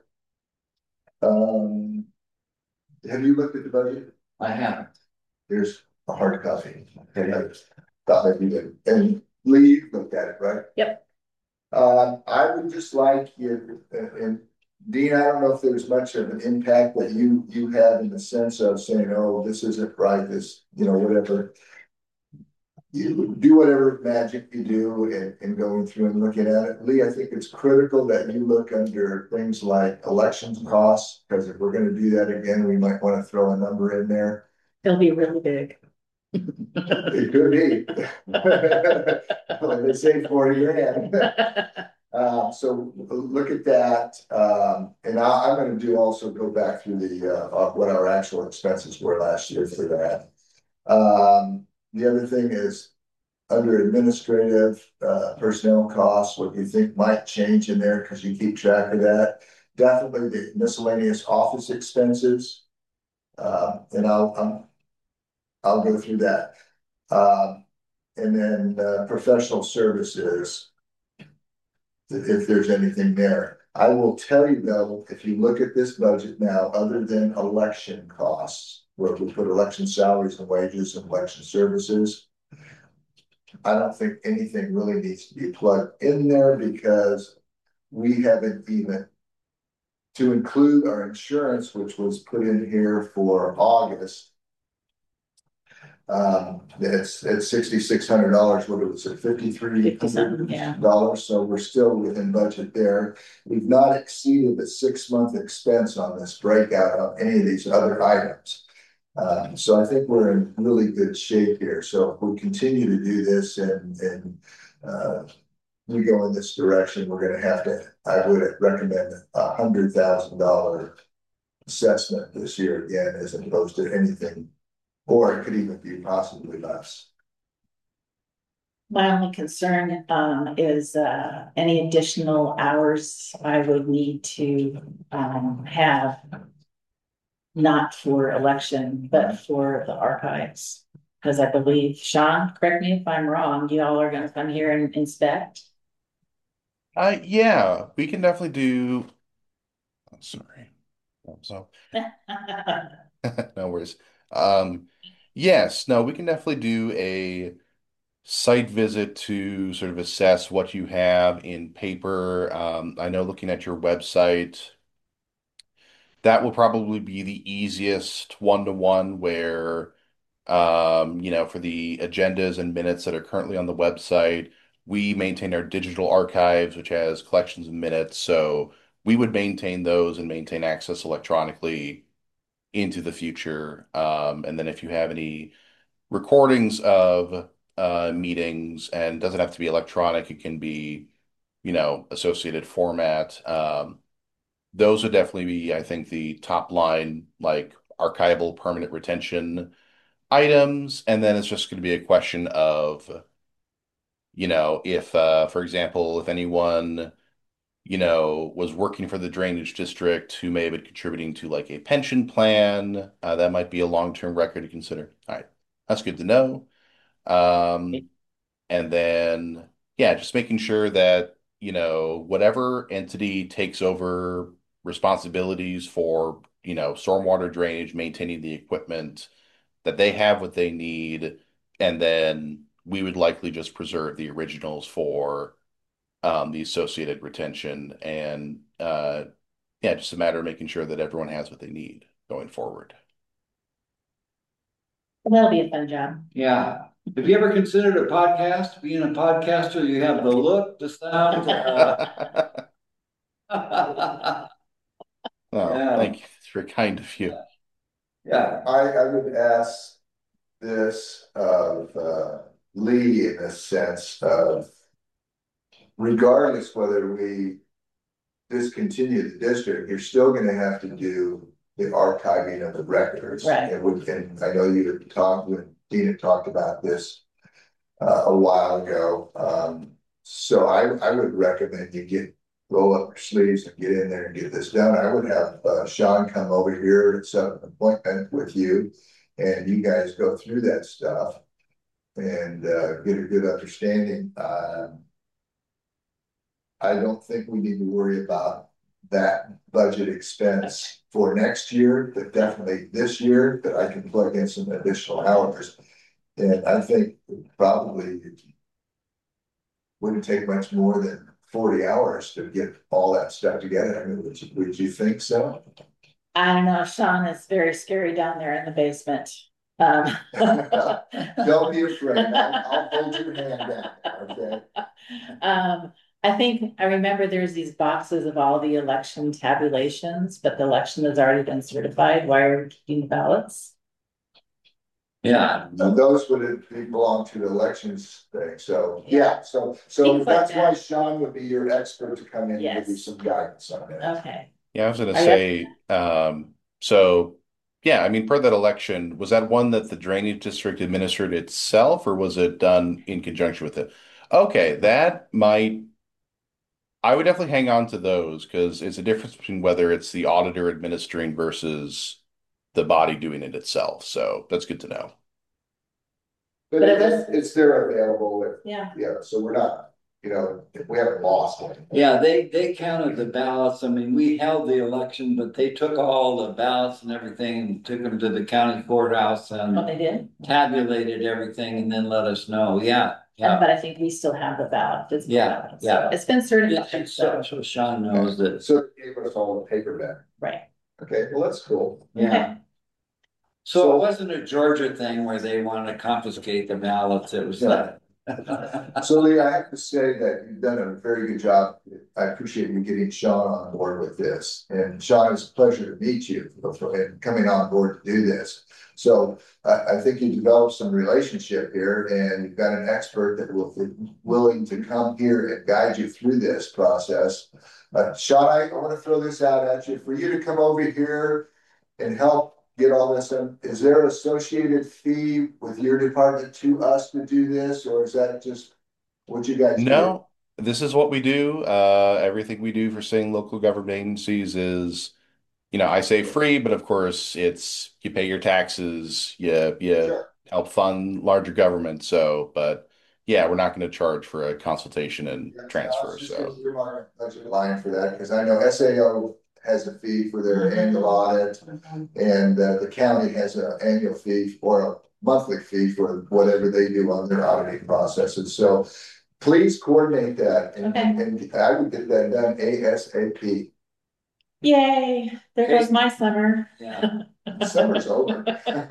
Um. Have you looked at the budget? I haven't, Here's a hard copy. Okay, I thought maybe you did, and Lee, you looked at it, right? Yep. Uh, I would just like you, and- and Dean, I don't know if there's much of an impact that you, you have in the sense of saying, oh, this isn't right, this, you know, whatever. You do whatever magic you do and, and going through and looking at it. Lee, I think it's critical that you look under things like elections costs, because if we're gonna do that again, we might wanna throw a number in there. It'll be really big. It could be. Like they say forty grand. Uh, so look at that, um, and I, I'm gonna do also go back through the, uh, uh, what our actual expenses were last year for that. Um, the other thing is, under administrative, uh, personnel costs, what you think might change in there, because you keep track of that. Definitely the miscellaneous office expenses. Uh, and I'll, I'll, I'll go through that. Um, and then, uh, professional services, if there's anything there. I will tell you though, if you look at this budget now, other than election costs, where we put election salaries and wages and election services, I don't think anything really needs to be plugged in there, because we haven't even, to include our insurance, which was put in here for August. Um, it's, it's sixty-six hundred dollars, what was it, fifty-three hundred yeah. dollars, so we're still within budget there. We've not exceeded the six-month expense on this breakout of any of these other items. Um, so I think we're in really good shape here. So if we continue to do this and, and, uh, we go in this direction, we're gonna have to, I would recommend a hundred thousand dollar assessment this year again, as opposed to anything, or it could even be possibly less. My only concern um is uh any additional hours I would need to um have, not for election, but for the archives. Because I believe, Sean, correct me if I'm wrong, you all are gonna come here and inspect. Uh, yeah, we can definitely do. Oh, sorry. Oh, so no worries. Um, yes, no, we can definitely do a site visit to sort of assess what you have in paper. Um, I know looking at your website, that will probably be the easiest one-to-one where, um, you know, for the agendas and minutes that are currently on the website, we maintain our digital archives, which has collections of minutes. So we would maintain those and maintain access electronically into the future. Um, and then if you have any recordings of uh, meetings, and doesn't have to be electronic, it can be, you know, associated format. Um, those would definitely be, I think, the top line, like archival permanent retention items. And then it's just going to be a question of, you know, if, uh, for example, if anyone, you know, was working for the drainage district who may have been contributing to like a pension plan, uh, that might be a long-term record to consider. All right, that's good to know. Um, and then, yeah, just making sure that, you know, whatever entity takes over responsibilities for, you know, stormwater drainage, maintaining the equipment, that they have what they need, and then we would likely just preserve the originals for um, the associated retention. And uh, yeah, just a matter of making sure that everyone has what they need going forward. That'll be a fun job. Yeah. Have you ever considered a podcast? Being a podcaster, you have the look, the sound. Uh... Oh, Yeah. thank you. It's very kind of you. Yeah, I, I would ask this of uh, Lee in the sense of, regardless whether we discontinue the district, you're still gonna have to do the archiving of the records. Right. And we can, I know you had talked, when Dina talked about this uh, a while ago. Um, so I, I would recommend you get, roll up your sleeves and get in there and get this done. I would have uh, Sean come over here and set up an appointment with you, and you guys go through that stuff and uh, get a good understanding. Um, I don't think we need to worry about that budget expense for next year, but definitely this year that I can plug in some additional hours. And I think probably wouldn't take much more than forty hours to get all that stuff together. I mean, would you, would you think so? I don't know, Sean, it's very scary down there in the basement. Um. Don't be afraid. I'll, I'll hold your hand down, okay? Um, I think, I remember there's these boxes of all the election tabulations, but the election has already been certified. Why are we keeping the ballots? Yeah. Now, those would be belong to the elections thing, so, yeah, so, so Things like that's why that. Sean would be your expert to come in and give you Yes. some guidance on that. Okay. Yeah, I was gonna I say, um, so Yeah, I mean, per that election, was that one that the drainage district administered itself, or was it done in conjunction with it? Okay, that might, I would definitely hang on to those because it's a difference between whether it's the auditor administering versus the body doing it itself. So that's good to know. But But it it's, it's there available, if- Yeah, yeah, so we're not, you know, we haven't lost it. Yeah, they, they counted the ballots. I mean, we held the election, but they took all the ballots and everything and took them to the county courthouse oh, and they did? tabulated everything and then let us know. Yeah, Yeah, yeah. but I think we still have the ballot, physical Yeah, ballot, so yeah. it's been certified, Yeah, so, so, so Sean knows that, So they gave us all the paper back. right. Okay, well, that's cool. yeah. Okay. So it wasn't a Georgia thing where they wanted to confiscate the ballots. It was like. So Lee, I have to say that you've done a very good job. I appreciate you getting Sean on board with this. And Sean, it's a pleasure to meet you and coming on board to do this. So I, I think you developed some relationship here and you've got an expert that will be willing to come here and guide you through this process. Uh, Sean, I, I want to throw this out at you. For you to come over here and help get all this in, is there an associated fee with your department to us to do this, or is that just what you guys do? No, this is what we do. Uh, everything we do for state and local government agencies is, you know, I say free, but of course it's you pay your taxes, you you Sure. help fund larger government. So, but yeah, we're not going to charge for a consultation and Yeah, I transfer. was just So, gonna earmark a budget line for that, because I know S A O has a fee for their annual audit, and uh, the county has an annual fee or a monthly fee for whatever they do on their auditing processes. So please coordinate that, and, Okay. and I would get that done ASAP. Yay, there Okay. goes my summer. Yeah. Summer's over.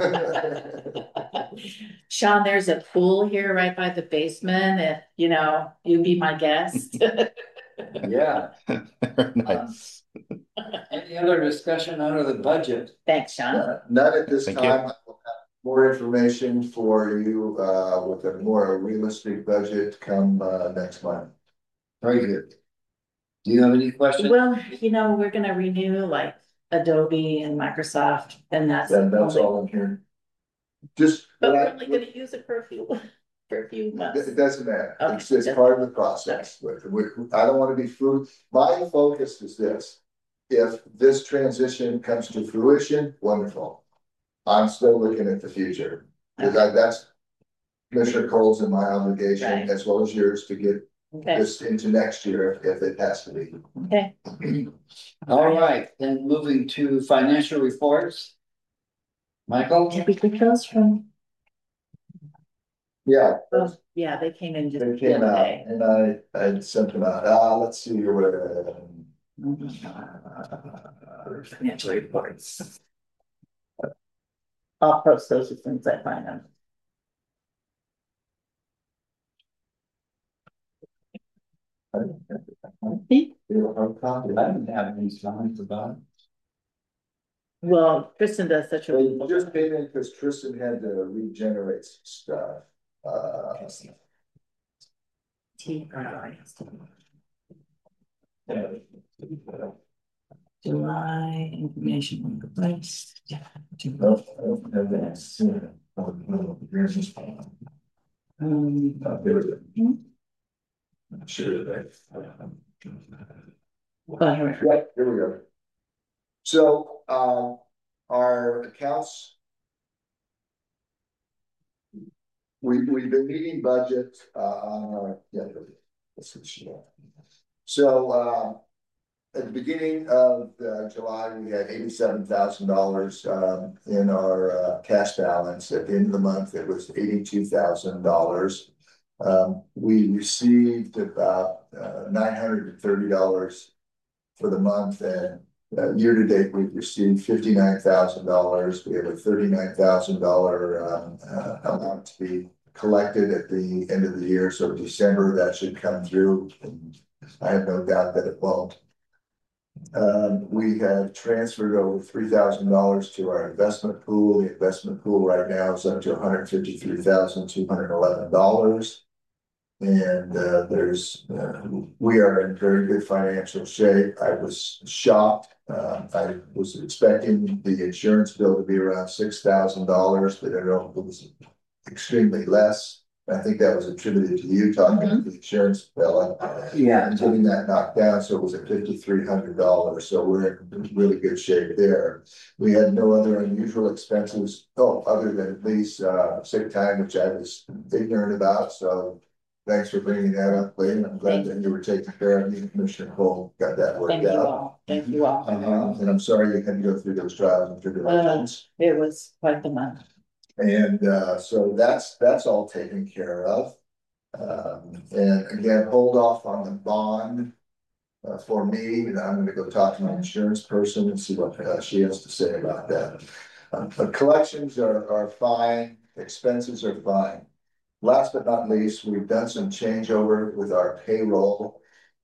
Sean, there's a pool here right by the basement, if, you know, you be my guest. Yeah. nice. Any other discussion under the budget? Thanks, Sean. Uh, Not at this Thank time. you. I will have more information for you, uh, with a more realistic budget come, uh, next month. Very good. Do you have any questions? Well, you know, we're gonna renew like Adobe and Microsoft, and that's. Then that's only- all in here. Just. But what we're I- only gonna use it for a few, for a few months. It doesn't matter. Okay. It's just part of the process. But we, I don't want to be fooled. My focus is this. If this transition comes to fruition, wonderful. I'm still looking at the future. Because I, that's Commissioner Cole's and my obligation, Right. as well as yours, to get Okay, this into next year if it has to be. okay. All right, then moving to financial reports. Michael? Did we get those from? Yeah, Oh, yeah, they came in just they the came other out day. and I, I sent them out. Uh, let's see where. Financial reports. I'll post those as soon as I find them. I didn't have any comments about it. Well, Kristen does such a. They just came in because Tristan had to regenerate some stuff. Uh, T. July information on the place. no, I don't have that. Um, Uh, there we go. I'm sure that. oh, here we go. Right, here we go. So, um, our accounts. We, we've been meeting budget, uh, on our, yeah, there we go. Let's see. So, uh, at the beginning of, uh, July, we had eighty-seven thousand dollars, um, in our, uh, cash balance. At the end of the month, it was eighty-two thousand dollars. Um, we received about, uh, nine hundred and thirty dollars for the month, and uh, year to date, we've received fifty-nine thousand dollars. We have a thirty-nine thousand dollar um, uh, amount to be collected at the end of the year. So December, that should come through. And I have no doubt that it won't. Um, we have transferred over three thousand dollars to our investment pool. The investment pool right now is up to one hundred fifty-three thousand two hundred eleven dollars. And uh, there's, uh, we are in very good financial shape. I was shocked. Uh, I was expecting the insurance bill to be around six thousand dollars, but I know it was extremely less. I think that was attributed to you talking Mhm. about the insurance bill. Yeah. And getting that knocked down, so it was at fifty-three hundred dollars, so we're in really good shape there. We had no other unusual expenses, oh, other than at least uh sick time, which I was ignorant about, so. Thanks for bringing that up, Lee, I'm glad that you were taking care of me, Commissioner Cole got that worked out. Thank you all, thank you all. Uh, and I'm sorry you had to go through those trials and tribulations. Uh, it was quite the month. And uh, so that's, that's all taken care of. Um, and again, hold off on the bond. Uh, for me, and I'm gonna go talk to my insurance person and see what uh, she has to say about that. Uh, but collections are, are fine, expenses are fine. Last but not least, we've done some changeover with our payroll.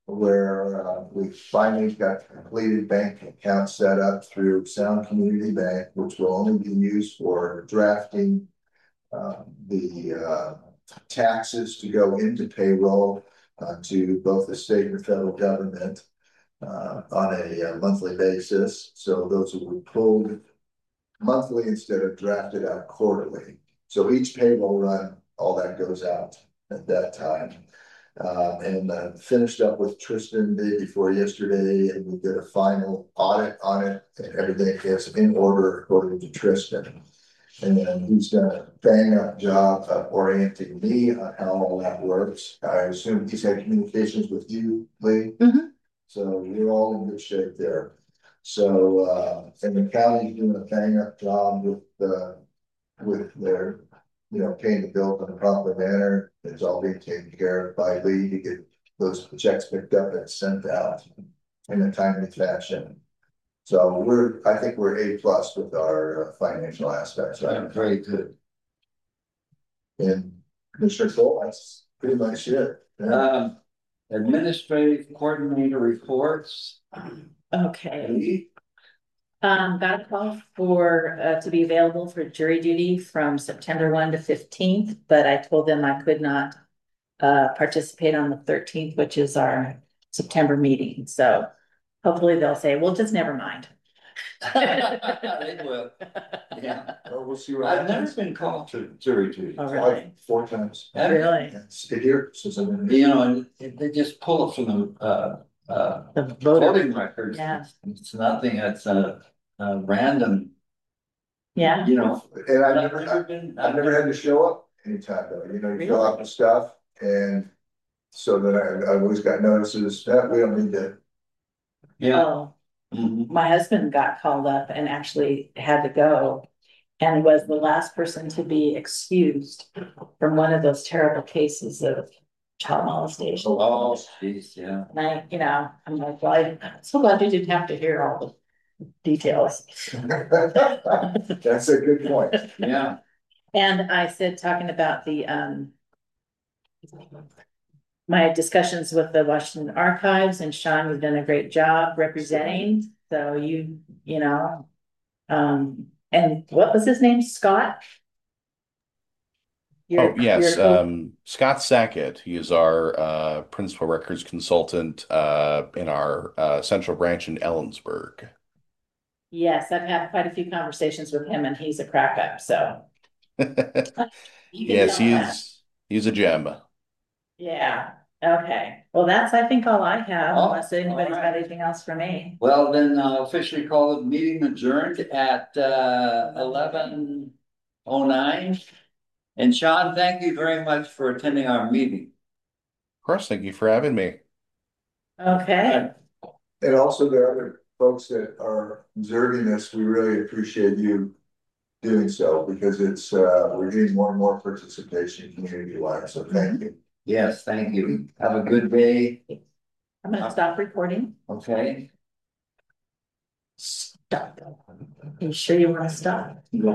Where uh, we finally got completed bank accounts set up through Sound Community Bank, which will only be used for drafting uh, the uh, taxes to go into payroll uh, to both the state and federal government uh, on a uh, monthly basis. So those will be pulled monthly instead of drafted out quarterly. So each payroll run, all that goes out at that time. Uh, and uh, finished up with Tristan the day before yesterday, and we did a final audit on it, and everything is in order according to Tristan. And then he's done a bang up job of orienting me on how all that works. I assume he's had communications with you, Lee. Mhm. So we're all in good shape there. So uh, and the county's doing a bang up job with uh, with their, you know, paying the bills in a proper manner. It's all being taken care of by Lee to get those checks picked up and sent out in a timely fashion. So we're, I think we're A plus with our uh, financial aspects, right? Very good. And Commissioner Cole, that's pretty much it. Um, administrative coordinator reports. Okay. Um, got a call for, uh, to be available for jury duty from September one to fifteenth, but I told them I could not uh, participate on the thirteenth, which is our September meeting, so hopefully they'll say, well, just never mind. They will, yeah. Well, we'll see what I've never happens. been called to jury duty. Oh, really? Like four times. Really? It's here, since I've been You know, and they just pull it from the, uh, uh, The voter, voting records. Yeah. It's nothing, it's a, a random, yeah, you know. And I've I've never, never been. I've never had to show up anytime though, you know, you fill out the stuff and. So that I, I've always got notices that we don't need to. Yeah. oh, Mhm. my husband got called up and actually had to go. And was the last person to be excused from one of those terrible cases of child molestation. Oh, geez, yeah. And I, you know, I'm like, well, I'm so glad you didn't have to hear all the details. That's a good point. Yeah. And I said, talking about the, um, my discussions with the Washington Archives, and Sean, you've done a great job representing, so you, you know, um, and what was his name, Scott? Your- Oh, yes, your- um, Scott Sackett. He is our uh, principal records consultant uh, in our uh, central branch in Ellensburg. Yes, I've had quite a few conversations with him and he's a crack up, so. You can Yes, tell he that. is. He's a gem. Yeah, okay. Well, that's, I think, all I have, Oh, unless anybody's all got right. anything else for me. Well, then uh, officially call the meeting adjourned at uh, eleven oh nine. And Sean, thank you very much for attending our meeting. Of course, thank you for having me. Okay, And also there are other folks that are observing this, we really appreciate you doing so, because it's, uh, we're getting more and more participation community wide, so thank you. Yes, thank you. Have a good day. I'm gonna stop recording. Okay. Stop. Are you sure you wanna stop?